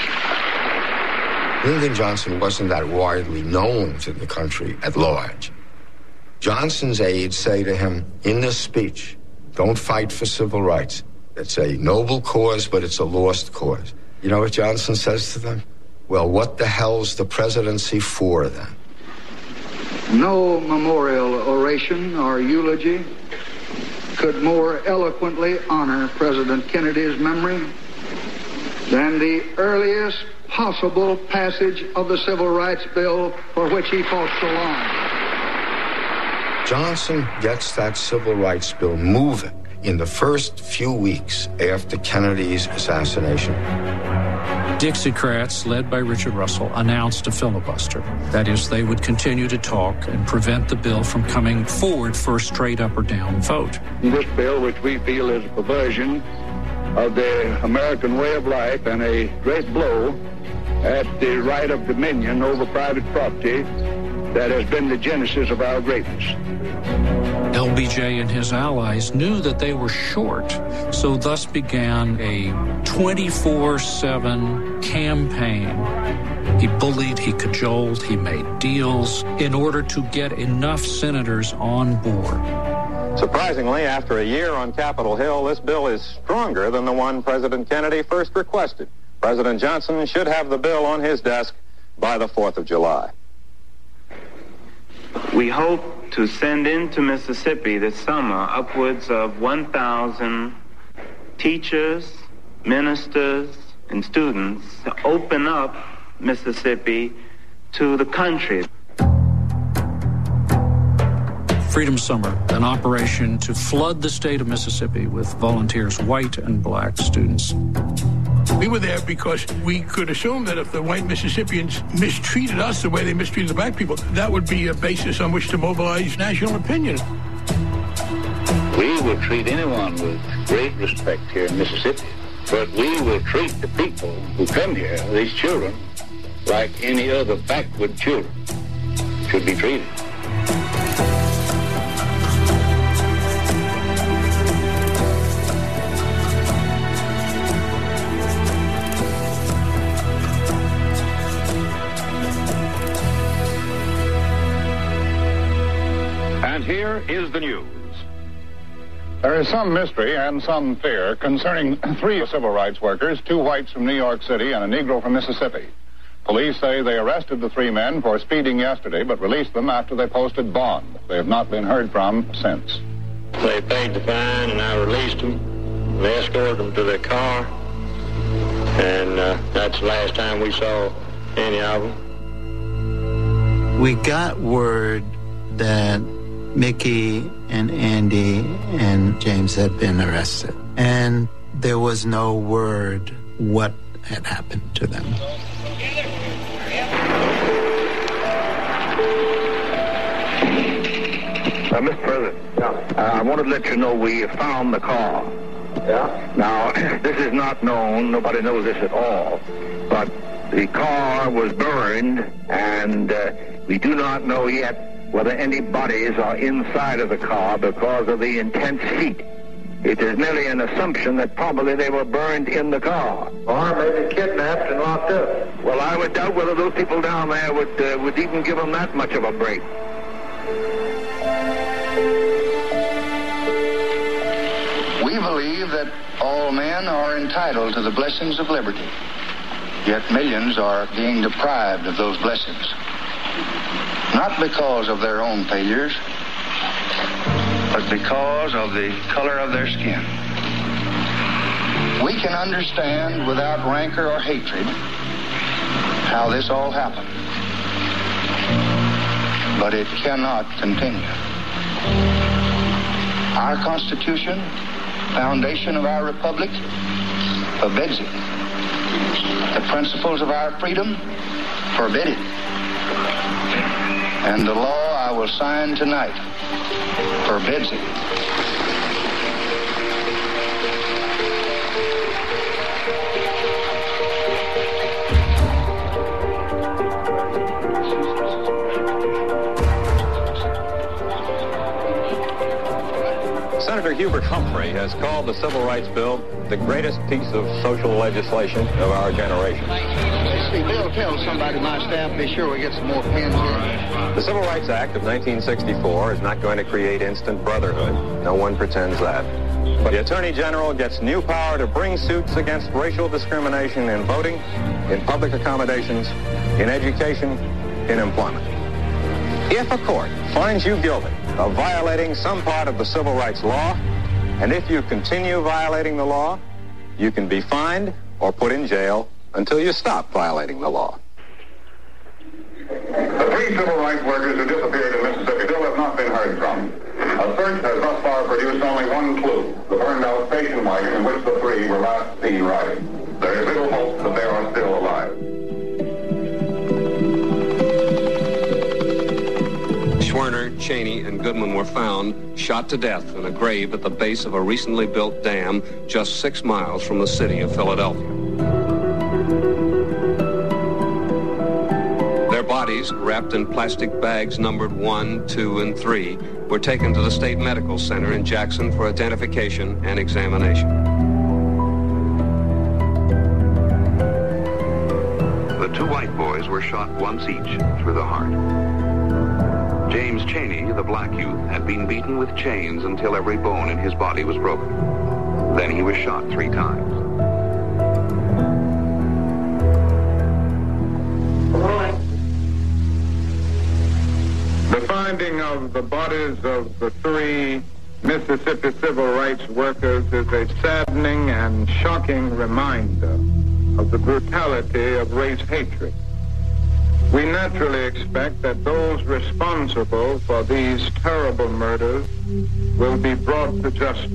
Lyndon Johnson wasn't that widely known to the country at large. Johnson's aides say to him in this speech, don't fight for civil rights. It's a noble cause, but it's a lost cause. You know what Johnson says to them? Well, what the hell's the presidency for then? No memorial oration or eulogy could more eloquently honor President Kennedy's memory than the earliest possible passage of the Civil Rights Bill for which he fought so long. Johnson gets that Civil Rights Bill moving. in the first few weeks after Kennedy's assassination. Dixiecrats, led by Richard Russell, announced a filibuster. That is, they would continue to talk and prevent the bill from coming forward for a straight up or down vote. This bill, which we feel is a perversion of the American way of life and a great blow at the right of dominion over private property that has been the genesis of our greatness. L B J and his allies knew that they were short, so thus began a twenty-four seven campaign. He bullied, he cajoled, he made deals in order to get enough senators on board. Surprisingly, after a year on Capitol Hill, this bill is stronger than the one President Kennedy first requested. President Johnson should have the bill on his desk by the fourth of July. We hope to send into Mississippi this summer upwards of one thousand teachers, ministers, and students to open up Mississippi to the country. Freedom Summer, an operation to flood the state of Mississippi with volunteers, white and black students. We were there because we could assume that if the white Mississippians mistreated us the way they mistreated the black people, that would be a basis on which to mobilize national opinion. We will treat anyone with great respect here in Mississippi, but we will treat the people who come here, these children, like any other backward children should be treated. Here is the news. There is some mystery and some fear concerning three civil rights workers, two whites from New York City and a Negro from Mississippi. Police say they arrested the three men for speeding yesterday, but released them after they posted bond. They have not been heard from since. They paid the fine and I released them. They escorted them to their car. And uh, that's the last time we saw any of them. We got word that Mickey and Andy and James had been arrested. And there was no word what had happened to them. Uh, Mister President, yeah. uh, I wanted to let you know we found the car. Yeah. Now, this is not known. Nobody knows this at all. But the car was burned, and uh, we do not know yet whether any bodies are inside of the car because of the intense heat. It is merely an assumption that probably they were burned in the car. Or maybe kidnapped and locked up. Well, I would doubt whether those people down there would, uh, would even give them that much of a break. We believe that all men are entitled to the blessings of liberty, yet millions are being deprived of those blessings. Not because of their own failures, but because of the color of their skin. We can understand without rancor or hatred how this all happened, but it cannot continue. Our Constitution, foundation of our republic, forbids it. The principles of our freedom forbid it. And the law I will sign tonight forbids it. Senator Hubert Humphrey has called the Civil Rights Bill the greatest piece of social legislation of our generation. Hey, Bill, tell somebody in my staff, be sure we get some more pens here. The Civil Rights Act of nineteen sixty-four is not going to create instant brotherhood. No one pretends that. But the Attorney General gets new power to bring suits against racial discrimination in voting, in public accommodations, in education, in employment. If a court finds you guilty of violating some part of the civil rights law, and if you continue violating the law, you can be fined or put in jail until you stop violating the law. The three civil rights workers who disappeared in Mississippi still have not been heard from. A search has thus far produced only one clue, the burned-out station wagon in which the three were last seen riding. There is little hope that they are still alive. Schwerner, Cheney, and Goodman were found shot to death in a grave at the base of a recently built dam just six miles from the city of Philadelphia. Their bodies, wrapped in plastic bags numbered one, two, and three, were taken to the State Medical Center in Jackson for identification and examination. The two white boys were shot once each through the heart. James Cheney, the black youth, had been beaten with chains until every bone in his body was broken. Then he was shot three times. The finding of the bodies of the three Mississippi civil rights workers is a saddening and shocking reminder of the brutality of race hatred. We naturally expect that those responsible for these terrible murders will be brought to justice.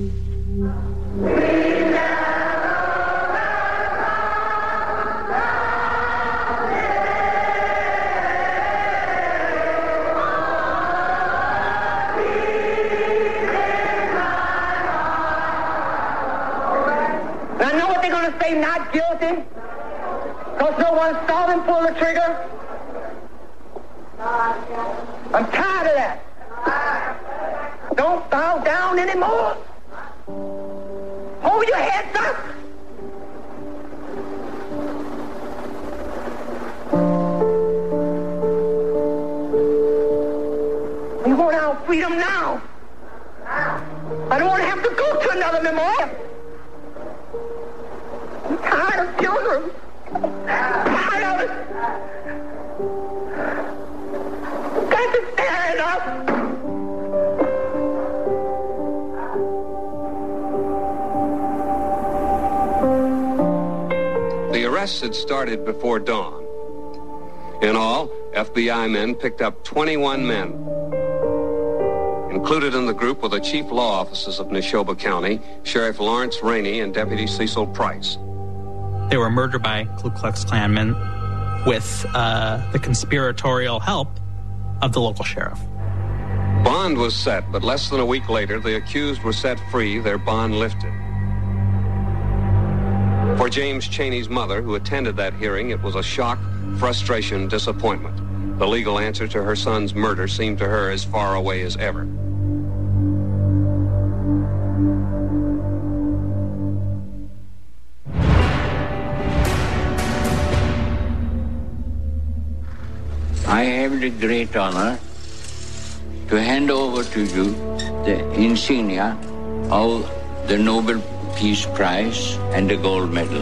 I know what they're going to say, not guilty, because no one saw them pull the trigger. I'm tired of that. Don't bow down anymore. Hold your heads up. We want our freedom now. I don't want to have to go to another memorial. I'm tired of children. I'm tired of it. Got to stand up. The arrests had started before dawn. In all, F B I men picked up twenty-one men. Included in the group were the chief law officers of Neshoba County, Sheriff Lawrence Rainey and Deputy Cecil Price. They were murdered by Ku Klux Klanmen with uh, the conspiratorial help of the local sheriff. Bond was set, but less than a week later, the accused were set free, their bond lifted. For James Cheney's mother, who attended that hearing, it was a shock, frustration, disappointment. The legal answer to her son's murder seemed to her as far away as ever. I have the great honor to hand over to you the insignia of the Nobel Peace Prize and the gold medal.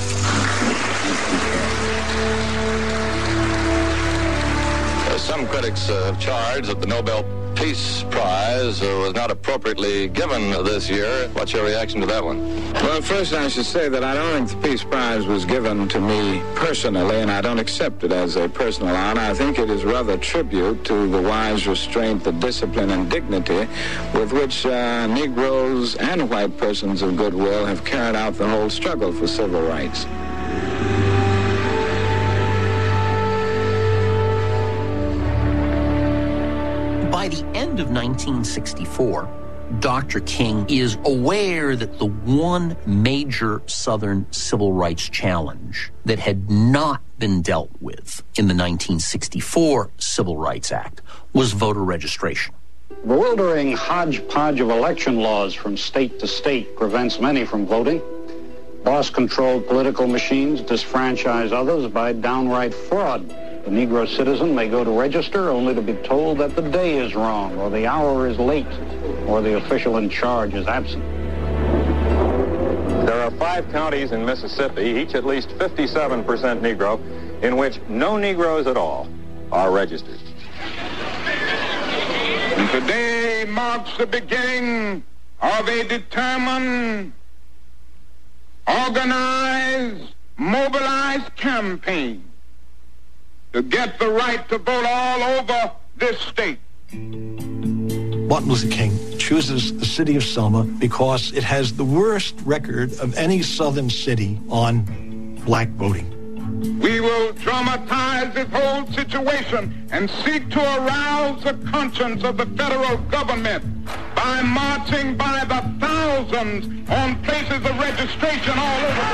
Uh, some critics uh, have charged that the Nobel Peace Prize uh, was not appropriately given this year. What's your reaction to that one? Well, first I should say that I don't think the Peace Prize was given to me personally, and I don't accept it as a personal honor. I think it is rather a tribute to the wise restraint, the discipline, and dignity with which uh, Negroes and white persons of goodwill have carried out the whole struggle for civil rights. By the end of nineteen sixty-four, Doctor King is aware that the one major Southern civil rights challenge that had not been dealt with in the nineteen sixty-four Civil Rights Act was voter registration. Bewildering hodgepodge of election laws from state to state prevents many from voting. Boss-controlled political machines disfranchise others by downright fraud. The Negro citizen may go to register only to be told that the day is wrong, or the hour is late, or the official in charge is absent. There are five counties in Mississippi, each at least fifty-seven percent Negro, in which no Negroes at all are registered. And today marks the beginning of a determined, organized, mobilized campaign to get the right to vote all over this state. Martin Luther King chooses the city of Selma because it has the worst record of any southern city on black voting. We will dramatize this whole situation and seek to arouse the conscience of the federal government by marching by the thousands on places of registration all over the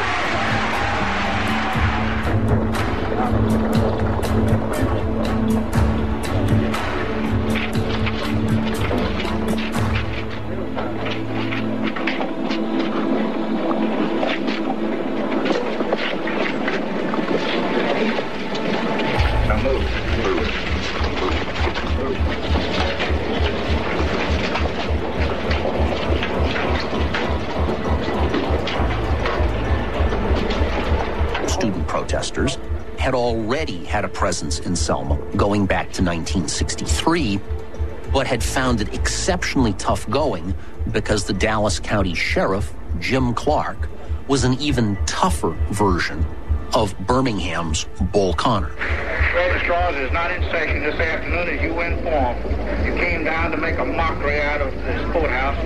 protesters had already had a presence in Selma going back to nineteen sixty-three, but had found it exceptionally tough going because the Dallas County Sheriff, Jim Clark, was an even tougher version of Birmingham's Bull Connor. Well, the Straws is not in session this afternoon, as you were informed. You came down to make a mockery out of this courthouse.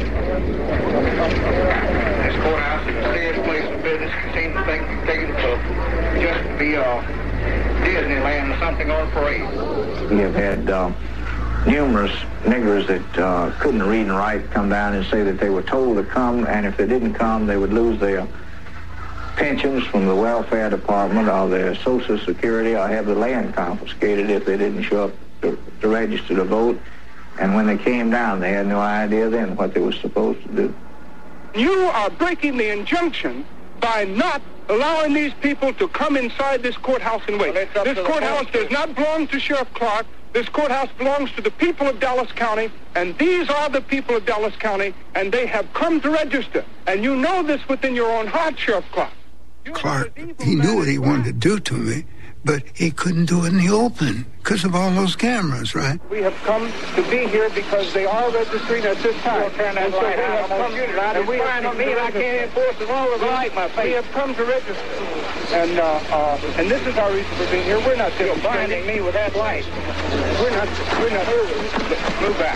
This courthouse is a serious place of business. You seem to think you've taken it to just be a Disneyland or something on parade. We have had uh, numerous niggers that uh, couldn't read and write come down and say that they were told to come, and if they didn't come, they would lose their pensions from the welfare department or their Social Security, or have the land confiscated if they didn't show up to, to register to vote. And when they came down, they had no idea then what they were supposed to do. You are breaking the injunction by not allowing these people to come inside this courthouse and wait. Well, this courthouse does not belong to Sheriff Clark. This courthouse belongs to the people of Dallas County, and these are the people of Dallas County, and they have come to register. And you know this within your own heart, Sheriff Clark. Clark, he knew what he wanted to do to me, but he couldn't do it in the open because of all those cameras, right? We have come to be here because they are registering at this time. Turn that light out. I'm going to and we have come me, I can't enforce the law with light my face. We have come to register, and uh, uh, and this is our reason for being here. We're not You're blinding me with that light. We're not. We're not. Move back.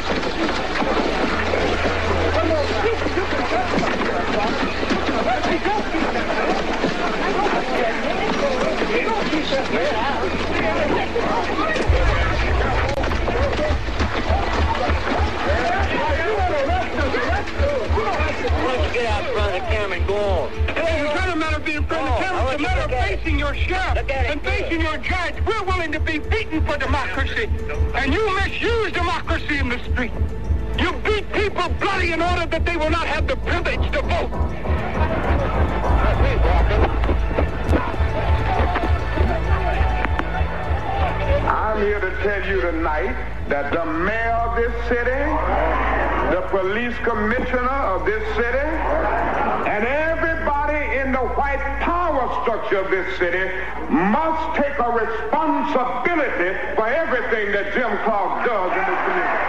Let me go. Get out front of the camera and go on. It's not a matter of being in front of the camera. It's a matter of facing your sheriff and facing your judge. We're willing to be beaten for democracy, and you misuse democracy in the street. You beat people bloody in order that they will not have the privilege to vote. I'm here to tell you tonight that the mayor of this city, the police commissioner of this city, and everybody in the white power structure of this city must take a responsibility for everything that Jim Clark does in this community.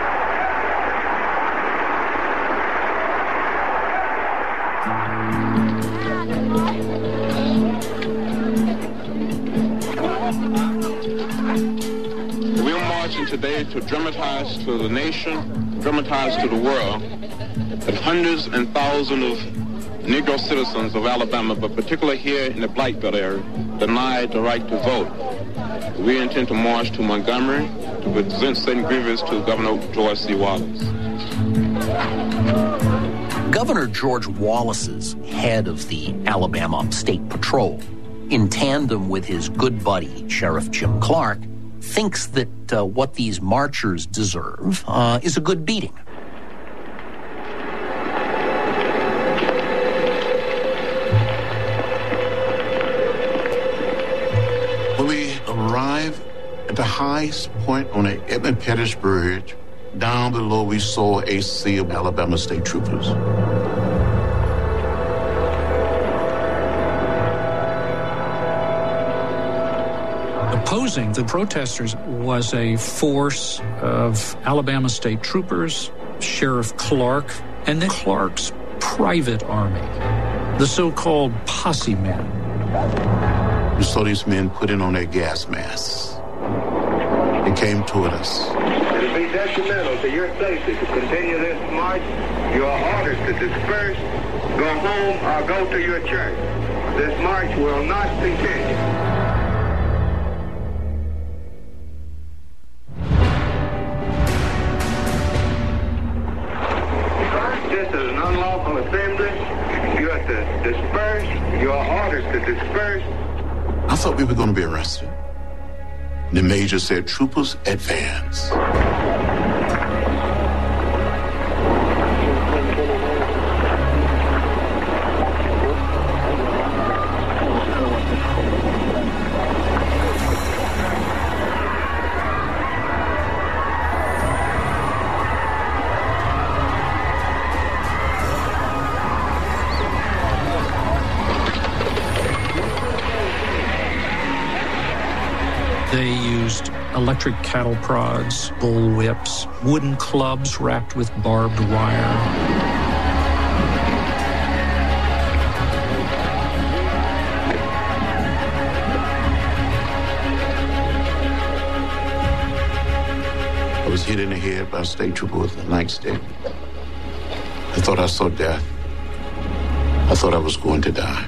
Today to dramatize to the nation, dramatize to the world, that hundreds and thousands of Negro citizens of Alabama, but particularly here in the Blight Belt area, denied the right to vote. We intend to march to Montgomery to present certain grievances to Governor George C. Wallace. Governor George Wallace's head of the Alabama State Patrol, in tandem with his good buddy, Sheriff Jim Clark, thinks that uh, what these marchers deserve uh, is a good beating. When we arrived at the highest point on the Edmund Pettus Bridge, down below we saw a sea of Alabama State Troopers. Opposing the protesters was a force of Alabama State Troopers, Sheriff Clark, and then Clark's private army, the so-called posse men. We saw these men putting on their gas masks. It came toward us. It'll be detrimental to your safety to continue this march. You are ordered to disperse, go home, or go to your church. This march will not continue. This is an unlawful assembly. You have to disperse. You are ordered to disperse. I thought we were going to be arrested. The major said, troopers, advance. They used electric cattle prods, bull whips, wooden clubs wrapped with barbed wire. I was hit in the head by a state trooper with a nightstick. I thought I saw death. I thought I was going to die.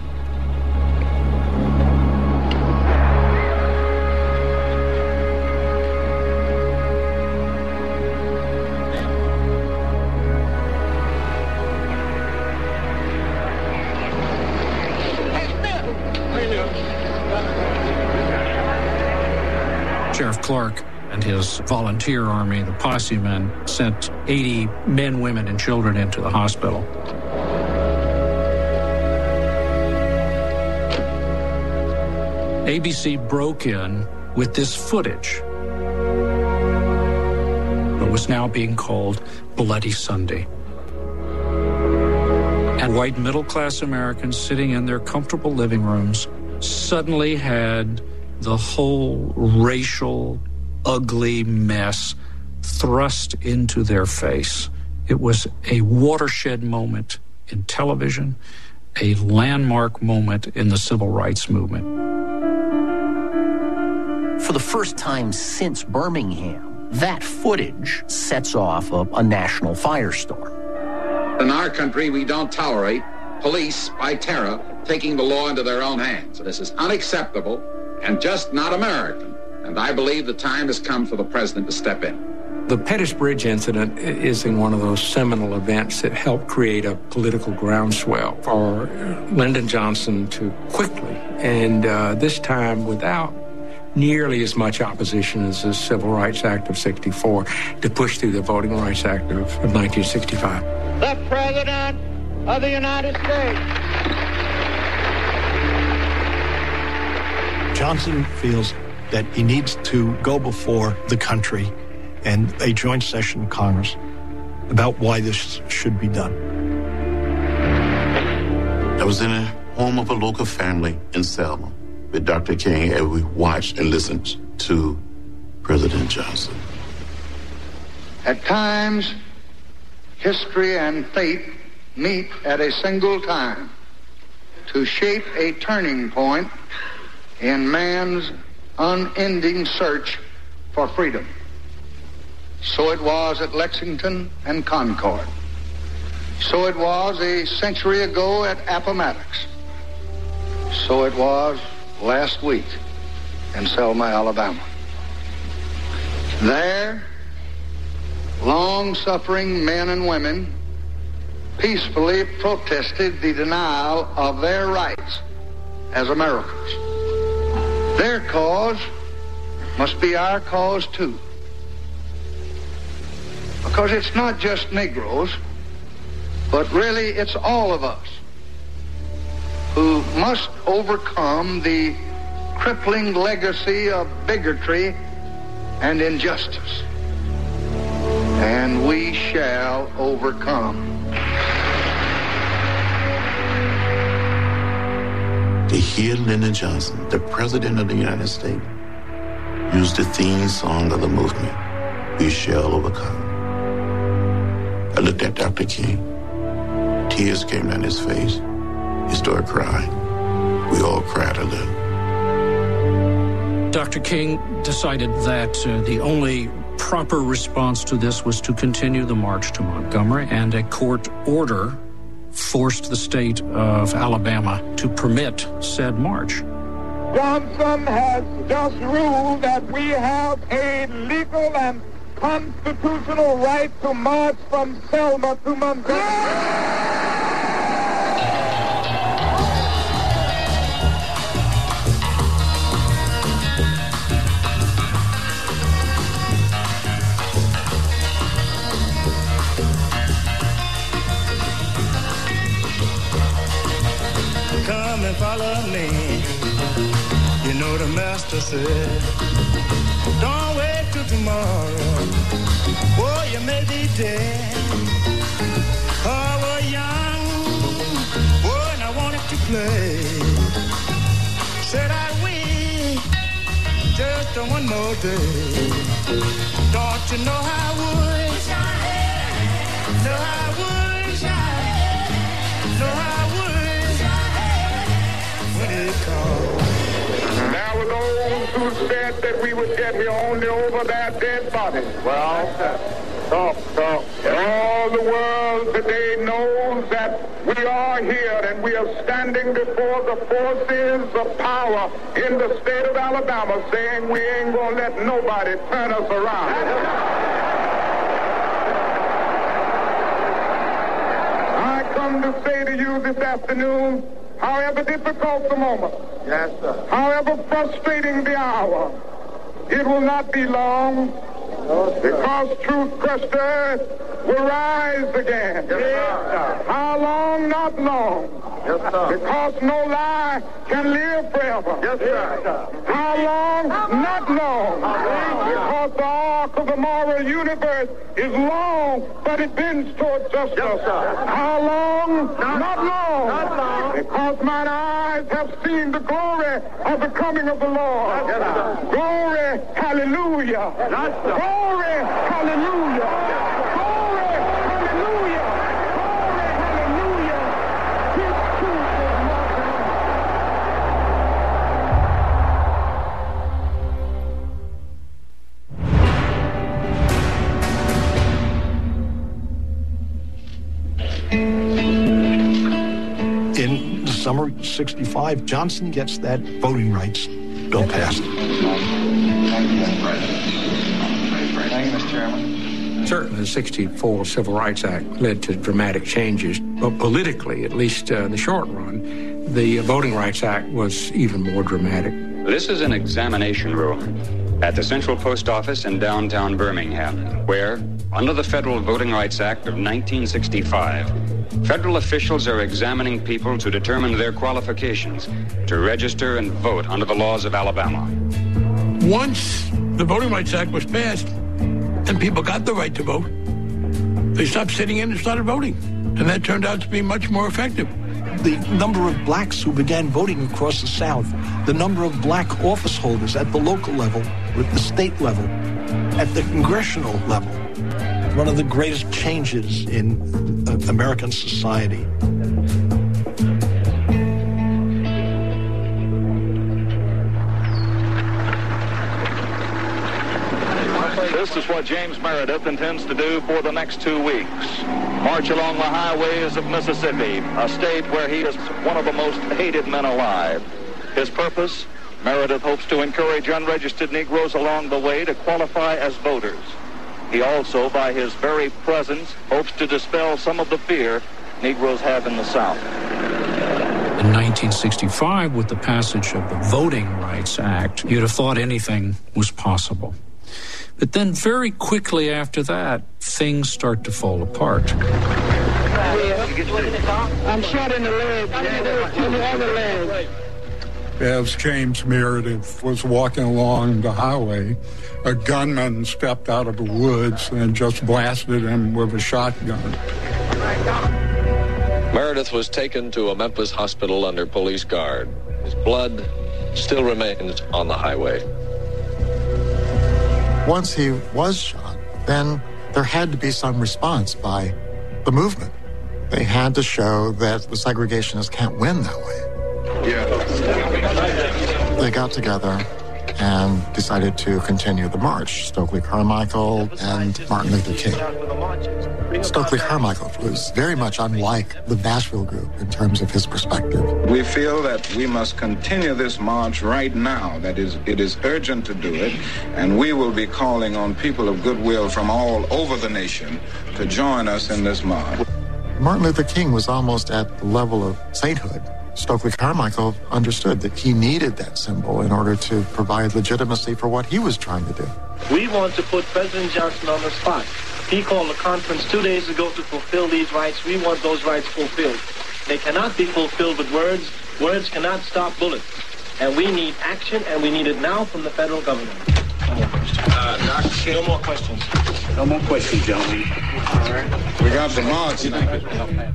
Sheriff Clark and his volunteer army, the posse men, sent eighty men, women, and children into the hospital. A B C broke in with this footage. It was now being called Bloody Sunday. And white middle-class Americans sitting in their comfortable living rooms suddenly had the whole racial, ugly mess thrust into their face. It was a watershed moment in television, a landmark moment in the civil rights movement. For the first time since Birmingham, that footage sets off a, a national firestorm. In our country, we don't tolerate police, by terror, taking the law into their own hands. This is unacceptable and just not American. And I believe the time has come for the president to step in. The Pettus Bridge incident is in one of those seminal events that helped create a political groundswell for Lyndon Johnson to quickly, and uh, this time without nearly as much opposition as the Civil Rights Act of sixty-four, to push through the Voting Rights Act of, of nineteen sixty-five. The President of the United States. Johnson feels that he needs to go before the country and a joint session of Congress about why this should be done. I was in a home of a local family in Selma with Doctor King, and we watched and listened to President Johnson. At times, history and fate meet at a single time to shape a turning point in man's unending search for freedom. So it was at Lexington and Concord. So it was a century ago at Appomattox. So it was last week in Selma, Alabama. There, long-suffering men and women peacefully protested the denial of their rights as Americans. Their cause must be our cause too. Because it's not just Negroes, but really it's all of us who must overcome the crippling legacy of bigotry and injustice. And we shall overcome. To hear Lyndon Johnson, the President of the United States, use the theme song of the movement, we shall overcome. I looked at Doctor King. Tears came down his face. He started crying. We all cried a little. Doctor King decided that uh, the only proper response to this was to continue the march to Montgomery, and a court order forced the state of Alabama to permit said march. Johnson has just ruled that we have a legal and constitutional right to march from Selma to Montgomery. Come and follow me. You know the master said, don't wait till tomorrow. Oh, you may be dead. Oh, we're young. Oh, and I wanted to play. Said I'd wait just one more day. Don't you know I would? Wish I had. No, I would. Wish I had. No, I would. There were those who said that we would get here only over their dead bodies. Well, talk, talk. All the world today knows that we are here and we are standing before the forces of power in the state of Alabama saying we ain't gonna let nobody turn us around. I come to say to you this afternoon, however difficult the moment, yes, sir. However frustrating the hour, it will not be long, no, because truth crushed earth will rise again. Yes, how long? Not long. Yes, sir. Because no lie can live forever. Yes, sir. How long? Not long. Because the arc of the moral universe is long, but it bends toward justice. Yes, sir. How long? Not, not long. Not long. Because mine eyes have seen the glory of the coming of the Lord. Yes, sir. Glory, hallelujah. Yes, sir. Glory, hallelujah. In the summer of sixty-five, Johnson gets that voting rights bill passed. Thank you, Mister Chairman. Certainly, the sixty-four Civil Rights Act led to dramatic changes, but politically, at least uh, in the short run, the Voting Rights Act was even more dramatic. This is an examination room at the Central Post Office in downtown Birmingham, where, under the Federal Voting Rights Act of nineteen sixty-five, federal officials are examining people to determine their qualifications to register and vote under the laws of Alabama. Once the Voting Rights Act was passed and people got the right to vote, they stopped sitting in and started voting. And that turned out to be much more effective. The number of blacks who began voting across the South, the number of black office holders at the local level, at the state level, at the congressional level, one of the greatest changes in uh, American society. This is what James Meredith intends to do for the next two weeks. March along the highways of Mississippi, a state where he is one of the most hated men alive. His purpose? Meredith hopes to encourage unregistered Negroes along the way to qualify as voters. He also, by his very presence, hopes to dispel some of the fear Negroes have in the South. In nineteen sixty-five, with the passage of the Voting Rights Act, you'd have thought anything was possible. But then very quickly after that, things start to fall apart. I'm shot in the leg, in the other leg. As James Meredith was walking along the highway, a gunman stepped out of the woods and just blasted him with a shotgun. Meredith was taken to a Memphis hospital under police guard. His blood still remains on the highway. Once he was shot, then there had to be some response by the movement. They had to show that the segregationists can't win that way. Yeah. They got together and decided to continue the march. Stokely Carmichael and Martin Luther King. Stokely Carmichael was very much unlike the Nashville group in terms of his perspective. We feel that we must continue this march right now, that is, it is urgent to do it, and we will be calling on people of goodwill from all over the nation to join us in this march. Martin Luther King was almost at the level of sainthood. Stokely Carmichael understood that he needed that symbol in order to provide legitimacy for what he was trying to do. We want to put President Johnson on the spot. He called a conference two days ago to fulfill these rights. We want those rights fulfilled. They cannot be fulfilled with words. Words cannot stop bullets. And we need action, and we need it now from the federal government. No more questions. Uh, Doctor King. No more questions. No more questions, gentlemen. All right. We got the march tonight.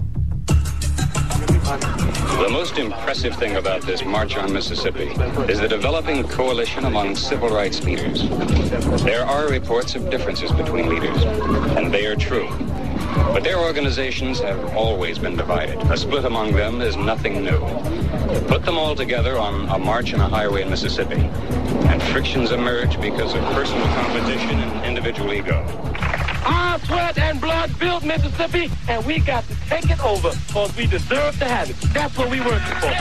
The most impressive thing about this March on Mississippi is the developing coalition among civil rights leaders. There are reports of differences between leaders, and they are true. But their organizations have always been divided. A split among them is nothing new. Put them all together on a march on a highway in Mississippi, and frictions emerge because of personal competition and individual ego. Our sweat and blood built Mississippi, and we got to take it over because we deserve to have it. That's what we working for.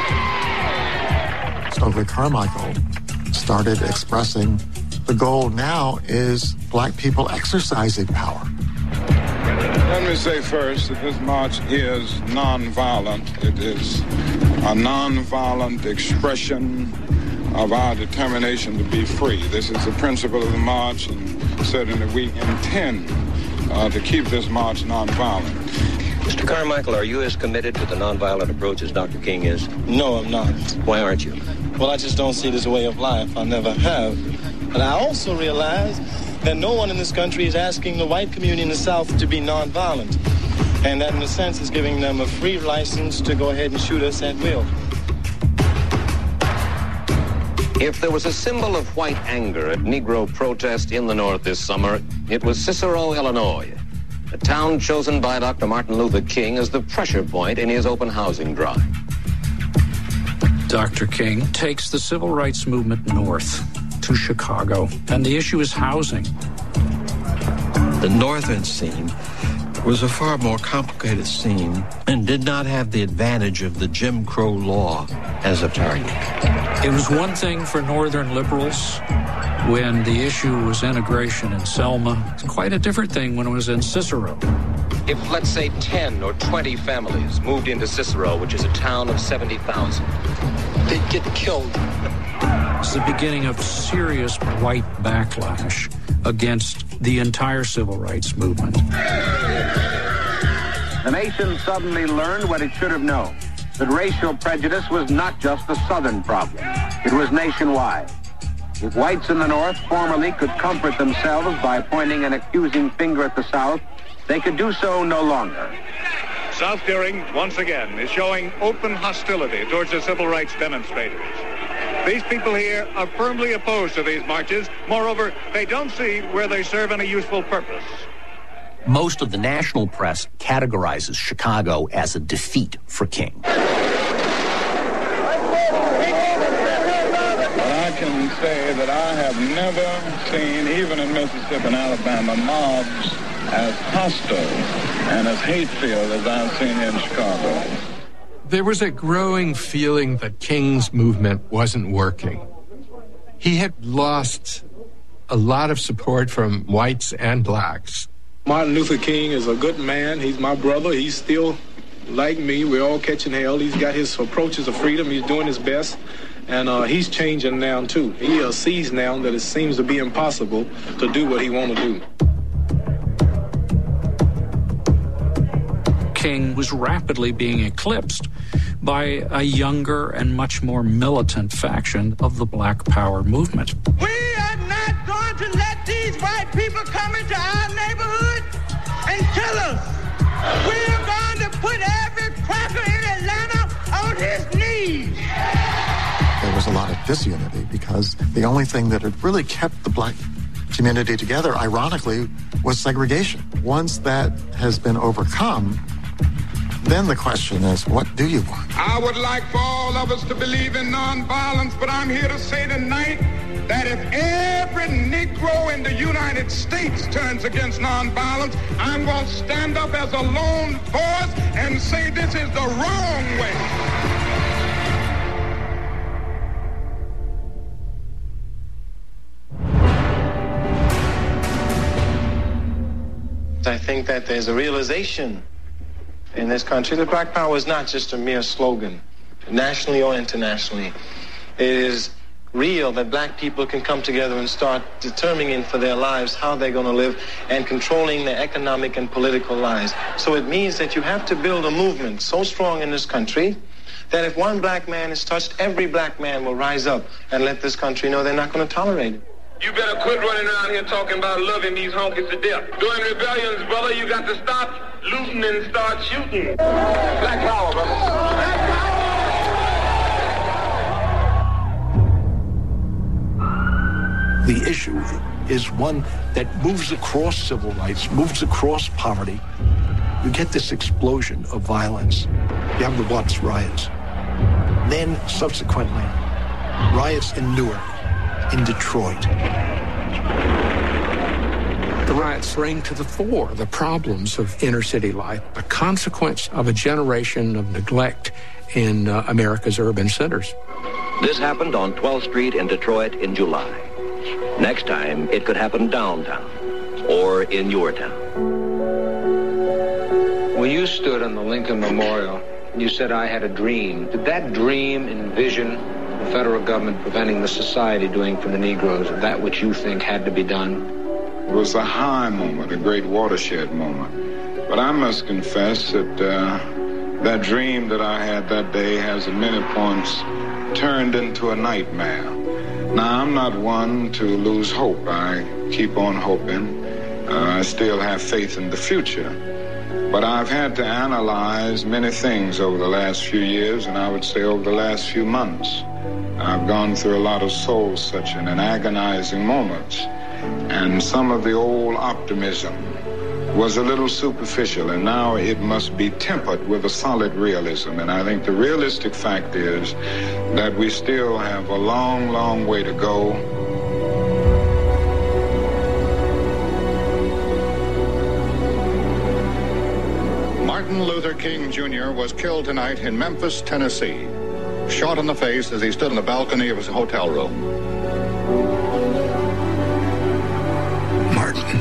Stokely Carmichael started expressing the goal now is black people exercising power. Let me say first that this march is nonviolent. It is a nonviolent expression of our determination to be free. This is the principle of the march, and certainly we intend uh, to keep this march nonviolent. Mister Carmichael, are you as committed to the nonviolent approach as Doctor King is? No, I'm not. Why aren't you? Well, I just don't see it as a way of life. I never have. But I also realize that no one in this country is asking the white community in the South to be nonviolent. And that, in a sense, is giving them a free license to go ahead and shoot us at will. If there was a symbol of white anger at Negro protest in the North this summer, it was Cicero, Illinois, a town chosen by Doctor Martin Luther King as the pressure point in his open housing drive. Doctor King takes the civil rights movement north to Chicago, and the issue is housing. The northern scene was a far more complicated scene and did not have the advantage of the Jim Crow law as a target. It was one thing for northern liberals when the issue was integration in Selma. It's quite a different thing when it was in Cicero. If, let's say, ten or twenty families moved into Cicero, which is a town of seventy thousand, they'd get killed. It's the beginning of serious white backlash against the entire civil rights movement. The nation suddenly learned what it should have known, that racial prejudice was not just a Southern problem. It was nationwide. If whites in the North formerly could comfort themselves by pointing an accusing finger at the South, they could do so no longer. South Deering, once again, is showing open hostility towards the civil rights demonstrators. These people here are firmly opposed to these marches. Moreover, they don't see where they serve any useful purpose. Most of the national press categorizes Chicago as a defeat for King. But I can say that I have never seen, even in Mississippi and Alabama, mobs as hostile and as hate-filled as I've seen in Chicago. There was a growing feeling that King's movement wasn't working. He had lost a lot of support from whites and blacks. Martin Luther King is a good man. He's my brother. He's still like me. We're all catching hell. He's got his approaches of freedom. He's doing his best. And uh, he's changing now, too. He uh, sees now that it seems to be impossible to do what he want to do. King was rapidly being eclipsed by a younger and much more militant faction of the Black Power movement. We are not going to let these white people come into our neighborhood and kill us. We're going to put every cracker in Atlanta on his knees. There was a lot of disunity because the only thing that had really kept the black community together, ironically, was segregation. Once that has been overcome, Then the question is, what do you want? I would like for all of us to believe in nonviolence, but I'm here to say tonight that if every Negro in the United States turns against nonviolence, I'm going to stand up as a lone voice and say this is the wrong way. I think that there's a realization in this country that Black Power is not just a mere slogan, nationally or internationally. It is real that black people can come together and start determining for their lives how they're going to live and controlling their economic and political lives. So it means that you have to build a movement so strong in this country that if one black man is touched, every black man will rise up and let this country know they're not going to tolerate it. You better quit running around here talking about loving these honkies to death. During rebellions, brother, you got to stop looting and start shooting. Black power, brother. Black power! The issue is one that moves across civil rights, moves across poverty. You get this explosion of violence. You have the Watts riots. Then, subsequently, riots in Newark, in Detroit. The riots bring to the fore the problems of inner city life, a consequence of a generation of neglect in uh, America's urban centers. This happened on twelfth street in Detroit in July. Next time, it could happen downtown or in your town. When you stood on the Lincoln Memorial, you said, I had a dream. Did that dream envision the federal government preventing the society doing for the Negroes that which you think had to be done? It was a high moment, a great watershed moment. But I must confess that uh, that dream that I had that day has at many points turned into a nightmare. Now, I'm not one to lose hope. I keep on hoping. Uh, I still have faith in the future. But I've had to analyze many things over the last few years, and I would say over the last few months. I've gone through a lot of soul-searching and agonizing moments, and some of the old optimism was a little superficial, and now it must be tempered with a solid realism. And I think the realistic fact is that we still have a long, long way to go. Martin Luther King Junior was killed tonight in Memphis, Tennessee, shot in the face as he stood on the balcony of his hotel room. Martin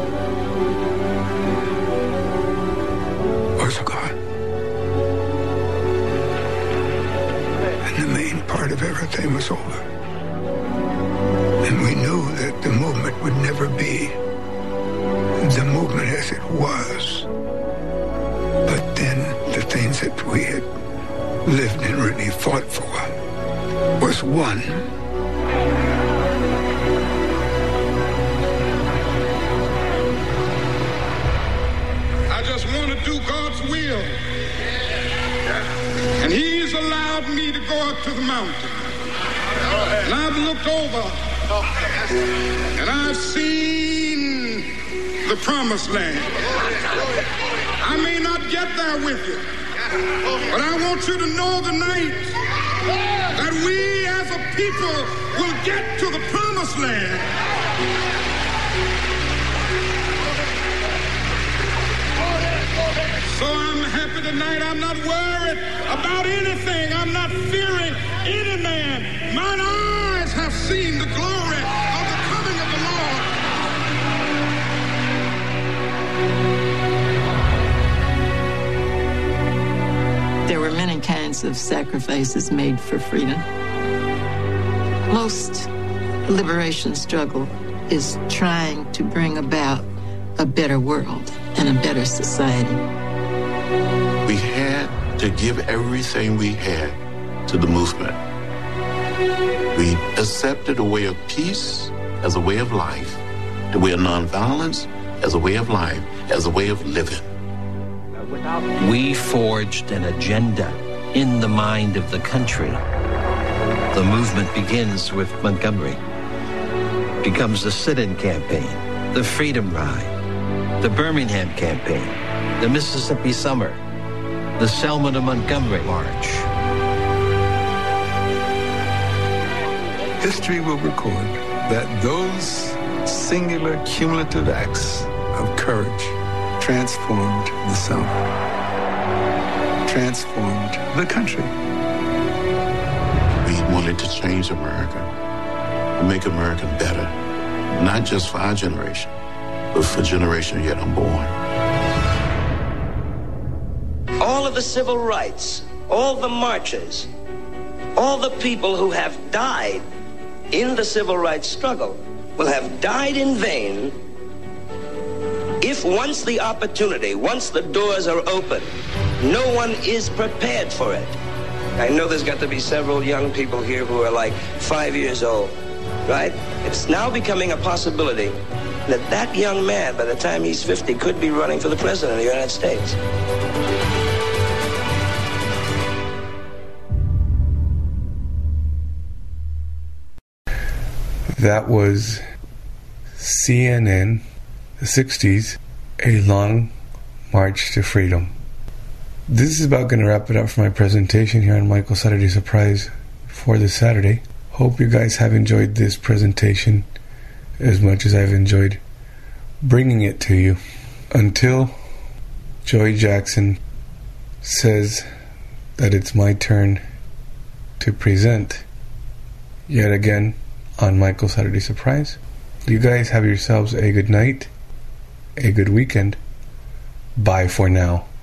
was gone. And the main part of everything was over. And we knew that the movement would never be the movement as it was. But then the things that we had lived and really fought for was one. I just want to do God's will. And He's allowed me to go up to the mountain. And I've looked over and I've seen the promised land. I may not get there with you, but I want you to know tonight that we as a people will get to the promised land. So I'm happy tonight. I'm not worried about anything. I'm not fearing any man. Mine eyes have seen the glory of the coming of the Lord. There were many kinds of sacrifices made for freedom. Most liberation struggle is trying to bring about a better world and a better society. We had to give everything we had to the movement. We accepted a way of peace as a way of life, the way of nonviolence as a way of life, as a way of living. We forged an agenda in the mind of the country. The movement begins with Montgomery, becomes the sit-in campaign, the Freedom Ride, the Birmingham campaign, the Mississippi Summer, the Selma to Montgomery March. History will record that those singular cumulative acts of courage transformed the South, transformed the country. We wanted to change America, to make America better, not just for our generation, but for generations yet unborn. All of the civil rights, all the marches, all the people who have died in the civil rights struggle will have died in vain if once the opportunity, once the doors are open, no one is prepared for it. I know there's got to be several young people here who are like five years old, right? It's now becoming a possibility that that young man, by the time he's fifty, could be running for the president of the United States. That was C N N, the sixties, A Long March to Freedom. This is about going to wrap it up for my presentation here on Michael Saturday Surprise for this Saturday. Hope you guys have enjoyed this presentation as much as I've enjoyed bringing it to you. Until Joey Jackson says that it's my turn to present yet again on Michael Saturday Surprise. You guys have yourselves a good night, a good weekend. Bye for now.